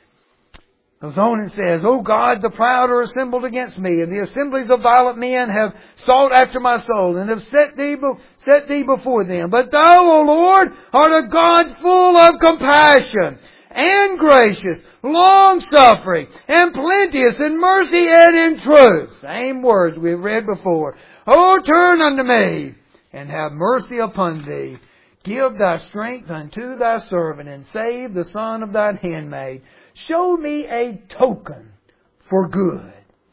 Goes on and says, O God, the proud are assembled against me, and the assemblies of violent men have sought after my soul, and have set thee, set thee before them. But thou, O Lord, art a God full of compassion, and gracious, long-suffering, and plenteous in mercy and in truth. Same words we've read before. O turn unto me, and have mercy upon thee. Give thy strength unto thy servant, and save the son of thine handmaid. Show me a token for good,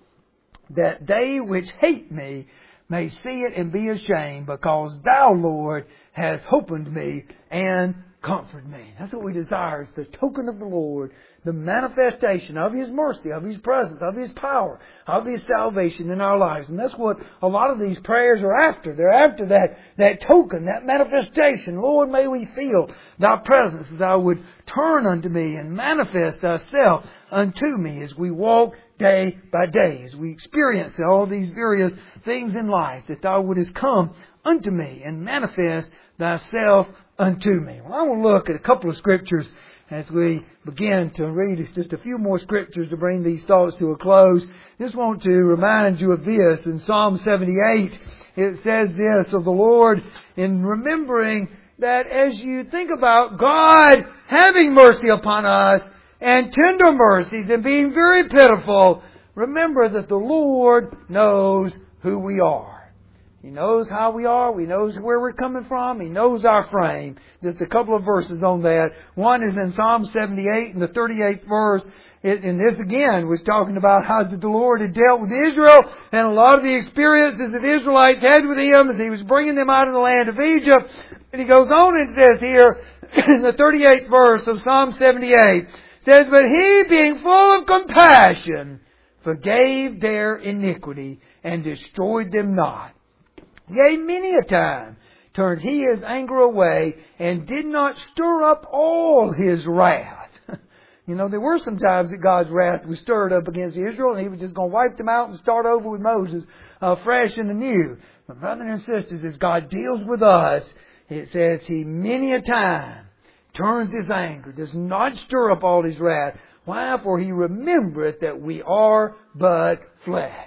that they which hate me may see it and be ashamed, because thou, Lord, hast opened me and comforted me. That's what we desire, is the token of the Lord, the manifestation of His mercy, of His presence, of His power, of His salvation in our lives. And that's what a lot of these prayers are after. They're after that, that token, that manifestation. Lord, may we feel Thy presence, as Thou would turn unto me and manifest Thyself unto me as we walk day by day, as we experience all these various things in life, that Thou wouldest come unto me and manifest Thyself unto me. Well, I want to look at a couple of scriptures as we begin to read just a few more scriptures to bring these thoughts to a close. Just want to remind you of this. In Psalm seventy-eight, it says this of the Lord, in remembering that as you think about God having mercy upon us and tender mercies and being very pitiful, remember that the Lord knows who we are. He knows how we are. He knows where we're coming from. He knows our frame. Just a couple of verses on that. One is in Psalm seventy-eight in the thirty-eighth verse. It, and this again was talking about how the Lord had dealt with Israel and a lot of the experiences that the Israelites had with Him as He was bringing them out of the land of Egypt. And He goes on and says here in the thirty-eighth verse of Psalm seventy-eight, says, But He, being full of compassion, forgave their iniquity and destroyed them not. Yea, many a time turned He His anger away and did not stir up all His wrath. You know, there were some times that God's wrath was stirred up against Israel and He was just going to wipe them out and start over with Moses uh, fresh and anew. But brothers and sisters, as God deals with us, it says He many a time turns His anger, does not stir up all His wrath. Why? For He remembereth that we are but flesh.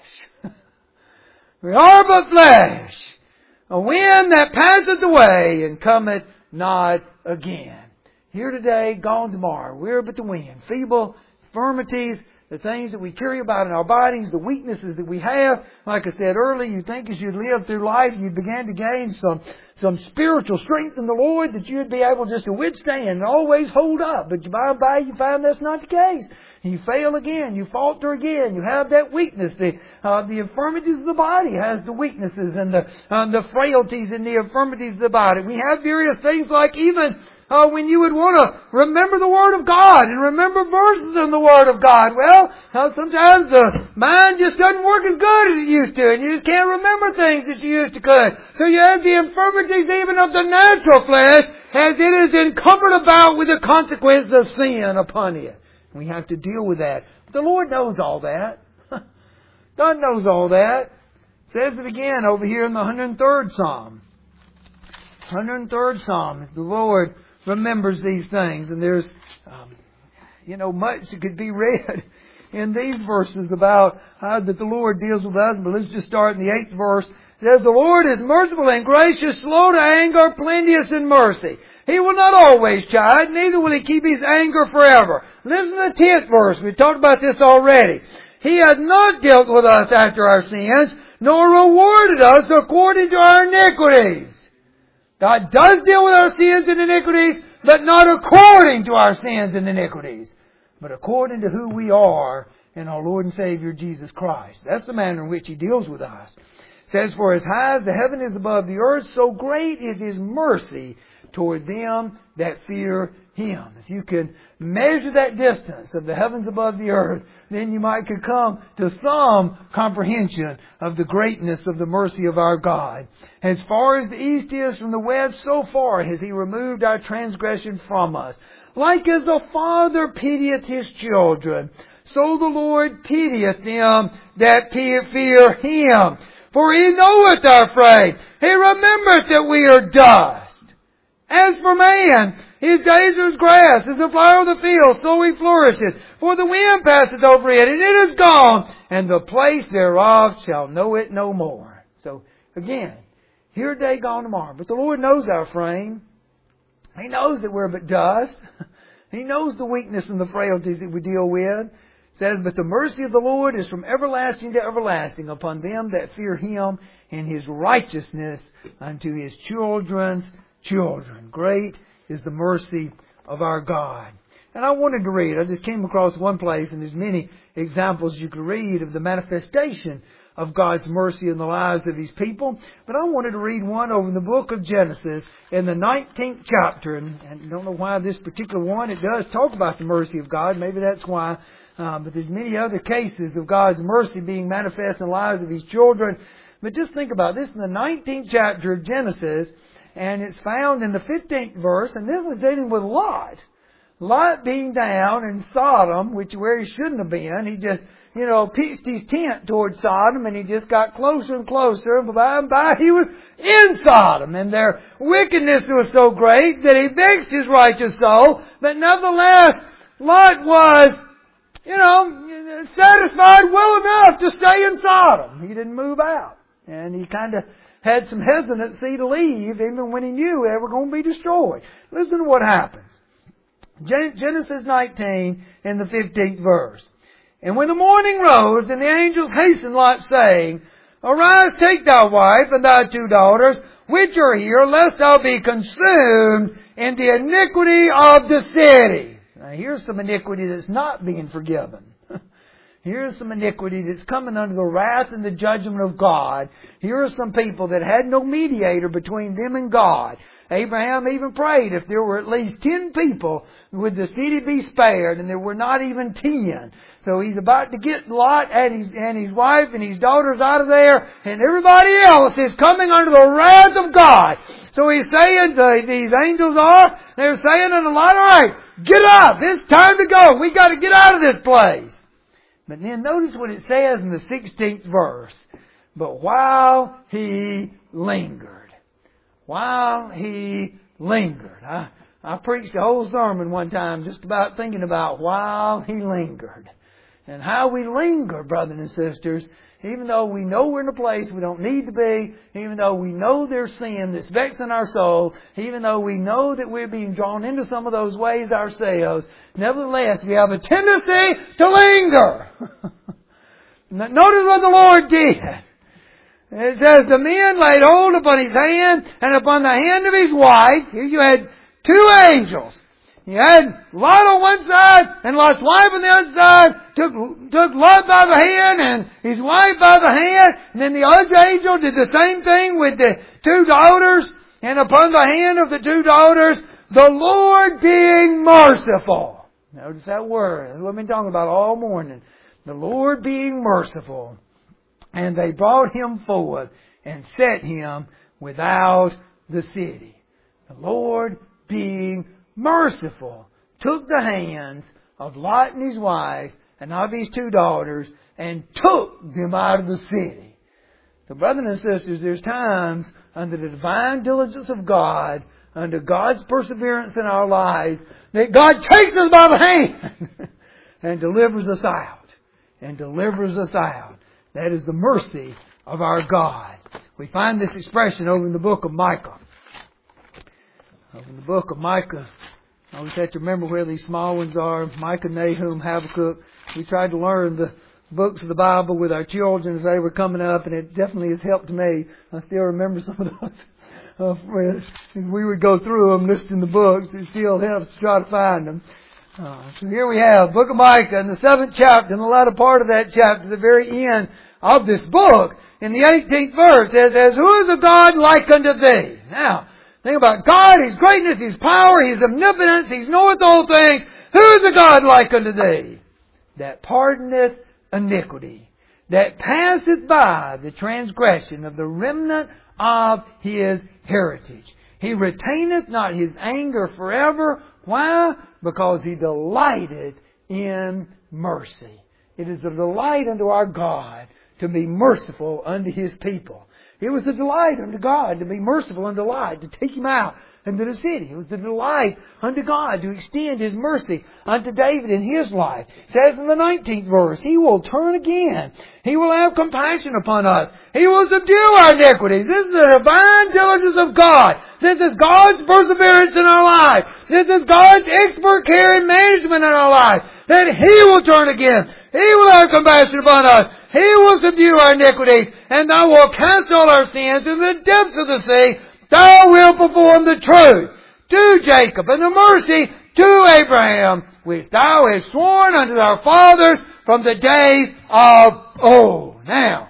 We are but flesh, a wind that passeth away and cometh not again. Here today, gone tomorrow. We're but the wind. Feeble, infirmities, the things that we carry about in our bodies, the weaknesses that we have. Like I said earlier, you think as you live through life, you begin to gain some, some spiritual strength in the Lord that you'd be able just to withstand and always hold up. But by and by you find that's not the case. You fail again. You falter again. You have that weakness. The, uh, the infirmities of the body has the weaknesses and the, uh, the frailties and the infirmities of the body. We have various things like even Uh, when you would want to remember the Word of God and remember verses in the Word of God. Well, uh, sometimes the mind just doesn't work as good as it used to, and you just can't remember things that you used to could. So you have the infirmities even of the natural flesh, as it is encumbered about with the consequences of sin upon it. We have to deal with that. The Lord knows all that. God knows all that. It says it again over here in the one hundred third Psalm. one hundred third Psalm. The Lord remembers these things, and there's, um, you know, much that could be read in these verses about how that the Lord deals with us. But let's just start in the eighth verse. It says, The Lord is merciful and gracious, slow to anger, plenteous in mercy. He will not always chide, neither will He keep His anger forever. Listen to the tenth verse. We talked about this already. He has not dealt with us after our sins, nor rewarded us according to our iniquities. God does deal with our sins and iniquities. but not according to our sins and iniquities, but according to who we are in our Lord and Savior Jesus Christ. That's the manner in which He deals with us. It says, for as high as the heaven is above the earth, so great is His mercy toward them that fear Him. If you can measure that distance of the heavens above the earth, then you might could come to some comprehension of the greatness of the mercy of our God. As far as the east is from the west, so far has He removed our transgression from us. Like as a father pitieth his children, so the Lord pitieth them that fear Him. For He knoweth our frame. He remembereth that we are dust. As for man, his days are as grass, as the flower of the field, so he flourisheth. For the wind passeth over it, and it is gone, and the place thereof shall know it no more. So, again, here a day, gone tomorrow. But the Lord knows our frame. He knows that we're but dust. He knows the weakness and the frailties that we deal with. It says, but the mercy of the Lord is from everlasting to everlasting upon them that fear Him, and His righteousness unto His children's children. Great is the mercy of our God. And I wanted to read, I just came across one place, and there's many examples you could read of the manifestation of God's mercy in the lives of His people. But I wanted to read one over in the book of Genesis in the nineteenth chapter. And I don't know why this particular one, it does talk about the mercy of God. Maybe that's why. Uh, but there's many other cases of God's mercy being manifest in the lives of His children. But just think about this in the nineteenth chapter of Genesis. And it's found in the fifteenth verse, and this was dealing with Lot. Lot being down in Sodom, which where he shouldn't have been. He just, you know, pitched his tent towards Sodom, and he just got closer and closer. And by and by, he was in Sodom. And their wickedness was so great that he vexed his righteous soul. But nevertheless, Lot was, you know, satisfied well enough to stay in Sodom. He didn't move out. And he kind of had some hesitancy to leave even when he knew they were going to be destroyed. Listen to what happens. Genesis nineteen in the fifteenth verse. And when the morning rose, and the angels hastened Lot, saying, Arise, take thy wife and thy two daughters, which are here, lest thou be consumed in the iniquity of the city. Now here's some iniquity that's not being forgiven. Here's some iniquity that's coming under the wrath and the judgment of God. Here are some people that had no mediator between them and God. Abraham even prayed if there were at least ten people, would the city be spared, and there were not even ten. So he's about to get Lot and his, and his wife and his daughters out of there, and everybody else is coming under the wrath of God. So he's saying, the, these angels are, they're saying unto Lot, all right, get up, it's time to go, we got to get out of this place. But then notice what it says in the sixteenth verse. But while he lingered. While he lingered. I, I preached a whole sermon one time just about thinking about while he lingered. And how we linger, brothers and sisters, even though we know we're in a place we don't need to be, even though we know there's sin that's vexing our soul, even though we know that we're being drawn into some of those ways ourselves, nevertheless, we have a tendency to linger. Notice what the Lord did. It says, the men laid hold upon his hand and upon the hand of his wife. Here you had two angels. You had Lot on one side and Lot's wife on the other side. Took, took Lot by the hand and his wife by the hand. And then the other angel did the same thing with the two daughters. And upon the hand of the two daughters, the Lord being merciful. Notice that word. That's what I've been talking about all morning. The Lord being merciful. And they brought him forth and set him without the city. The Lord being merciful took the hands of Lot and his wife and of his two daughters and took them out of the city. So brothers and sisters, there's times under the divine diligence of God, under God's perseverance in our lives, that God takes us by the hand and delivers us out. And delivers us out. That is the mercy of our God. We find this expression over in the book of Micah. Over in the book of Micah, I always have to remember where these small ones are. Micah, Nahum, Habakkuk. We tried to learn the books of the Bible with our children as they were coming up, and it definitely has helped me. I still remember some of those. uh, as we would go through them, listing the books. It still helps to try to find them. Uh, so here we have Book of Micah in the seventh chapter, in the latter part of that chapter, the very end of this book. In the eighteenth verse, it says, "Who is a God like unto thee?" Now, think about God, His greatness, His power, His omnipotence, He knoweth all things. Who is a God like unto thee? That pardoneth iniquity, that passeth by the transgression of the remnant of His heritage. He retaineth not His anger forever. Why? Because He delighted in mercy. It is a delight unto our God to be merciful unto His people. It was a delight unto God to be merciful and delight, to take Him out into the city. It was the delight unto God to extend His mercy unto David in his life. It says in the nineteenth verse, He will turn again. He will have compassion upon us. He will subdue our iniquities. This is the divine diligence of God. This is God's perseverance in our life. This is God's expert care and management in our life. That He will turn again. He will have compassion upon us. He will subdue our iniquities, and Thou wilt cast all our sins in the depths of the sea. Thou wilt perform the truth to Jacob and the mercy to Abraham, which Thou hast sworn unto our fathers from the days of old. Now,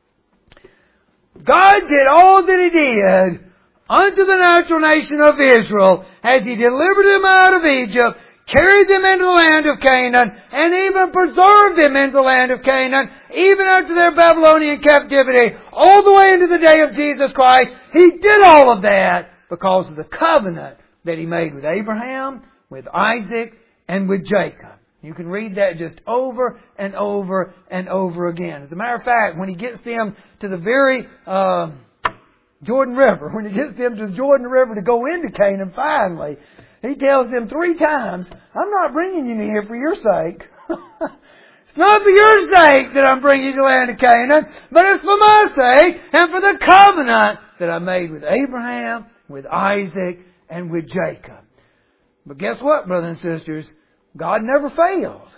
God did all that He did unto the natural nation of Israel as He delivered them out of Egypt, carried them into the land of Canaan, and even preserved them in the land of Canaan, even after their Babylonian captivity, all the way into the day of Jesus Christ. He did all of that because of the covenant that He made with Abraham, with Isaac, and with Jacob. You can read that just over and over and over again. As a matter of fact, when He gets them to the very uh, Jordan River, when He gets them to the Jordan River to go into Canaan finally, He tells them three times, I'm not bringing you here for your sake. It's not for your sake that I'm bringing you to the land of Canaan, but it's for my sake and for the covenant that I made with Abraham, with Isaac, and with Jacob. But guess what, brothers and sisters? God never failed.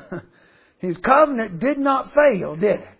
His covenant did not fail, did it?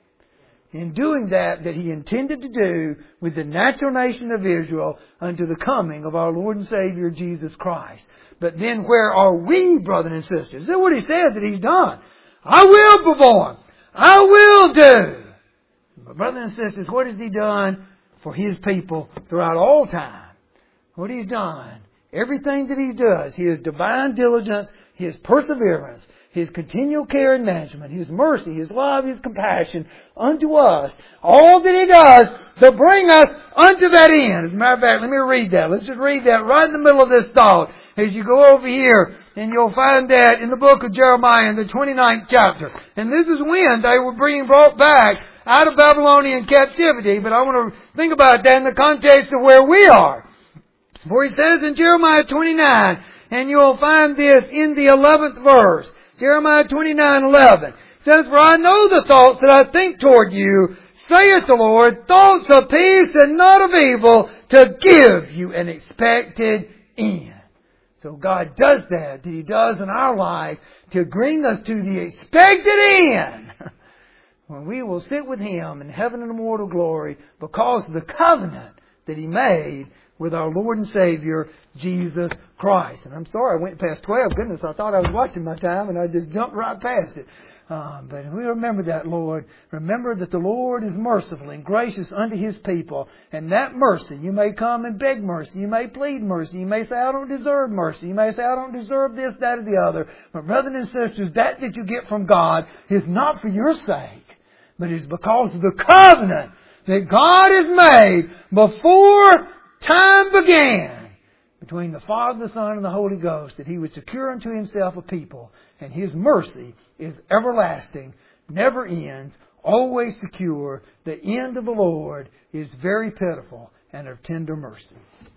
In doing that, that He intended to do with the natural nation of Israel unto the coming of our Lord and Savior Jesus Christ. But then where are we, brothers and sisters? This is what He says that He's done. I will perform. I will do. But brothers and sisters, what has He done for His people throughout all time? What He's done, everything that He does, His divine diligence, His perseverance, His continual care and management, His mercy, His love, His compassion unto us. All that He does to bring us unto that end. As a matter of fact, let me read that. Let's just read that right in the middle of this thought. As you go over here, and you'll find that in the book of Jeremiah in the twenty-ninth chapter. And this is when they were being brought back out of Babylonian captivity. But I want to think about that in the context of where we are. For He says in Jeremiah twenty-nine, and you'll find this in the eleventh verse. Jeremiah twenty-nine eleven says, For I know the thoughts that I think toward you, saith the Lord, thoughts of peace and not of evil, to give you an expected end. So God does that, that He does in our life, to bring us to the expected end. When we will sit with Him in heaven and immortal glory, because of the covenant that He made with our Lord and Savior, Jesus Christ. And I'm sorry I went past twelve. Goodness, I thought I was watching my time and I just jumped right past it. Um, but we remember that, Lord. Remember that the Lord is merciful and gracious unto His people. And that mercy, you may come and beg mercy. You may plead mercy. You may say, I don't deserve mercy. You may say, I don't deserve this, that, or the other. But brothers and sisters, that that you get from God is not for your sake, but it's because of the covenant that God has made before time began between the Father, the Son, and the Holy Ghost, that He would secure unto Himself a people. And His mercy is everlasting, never ends, always secure. The end of the Lord is very pitiful and of tender mercy.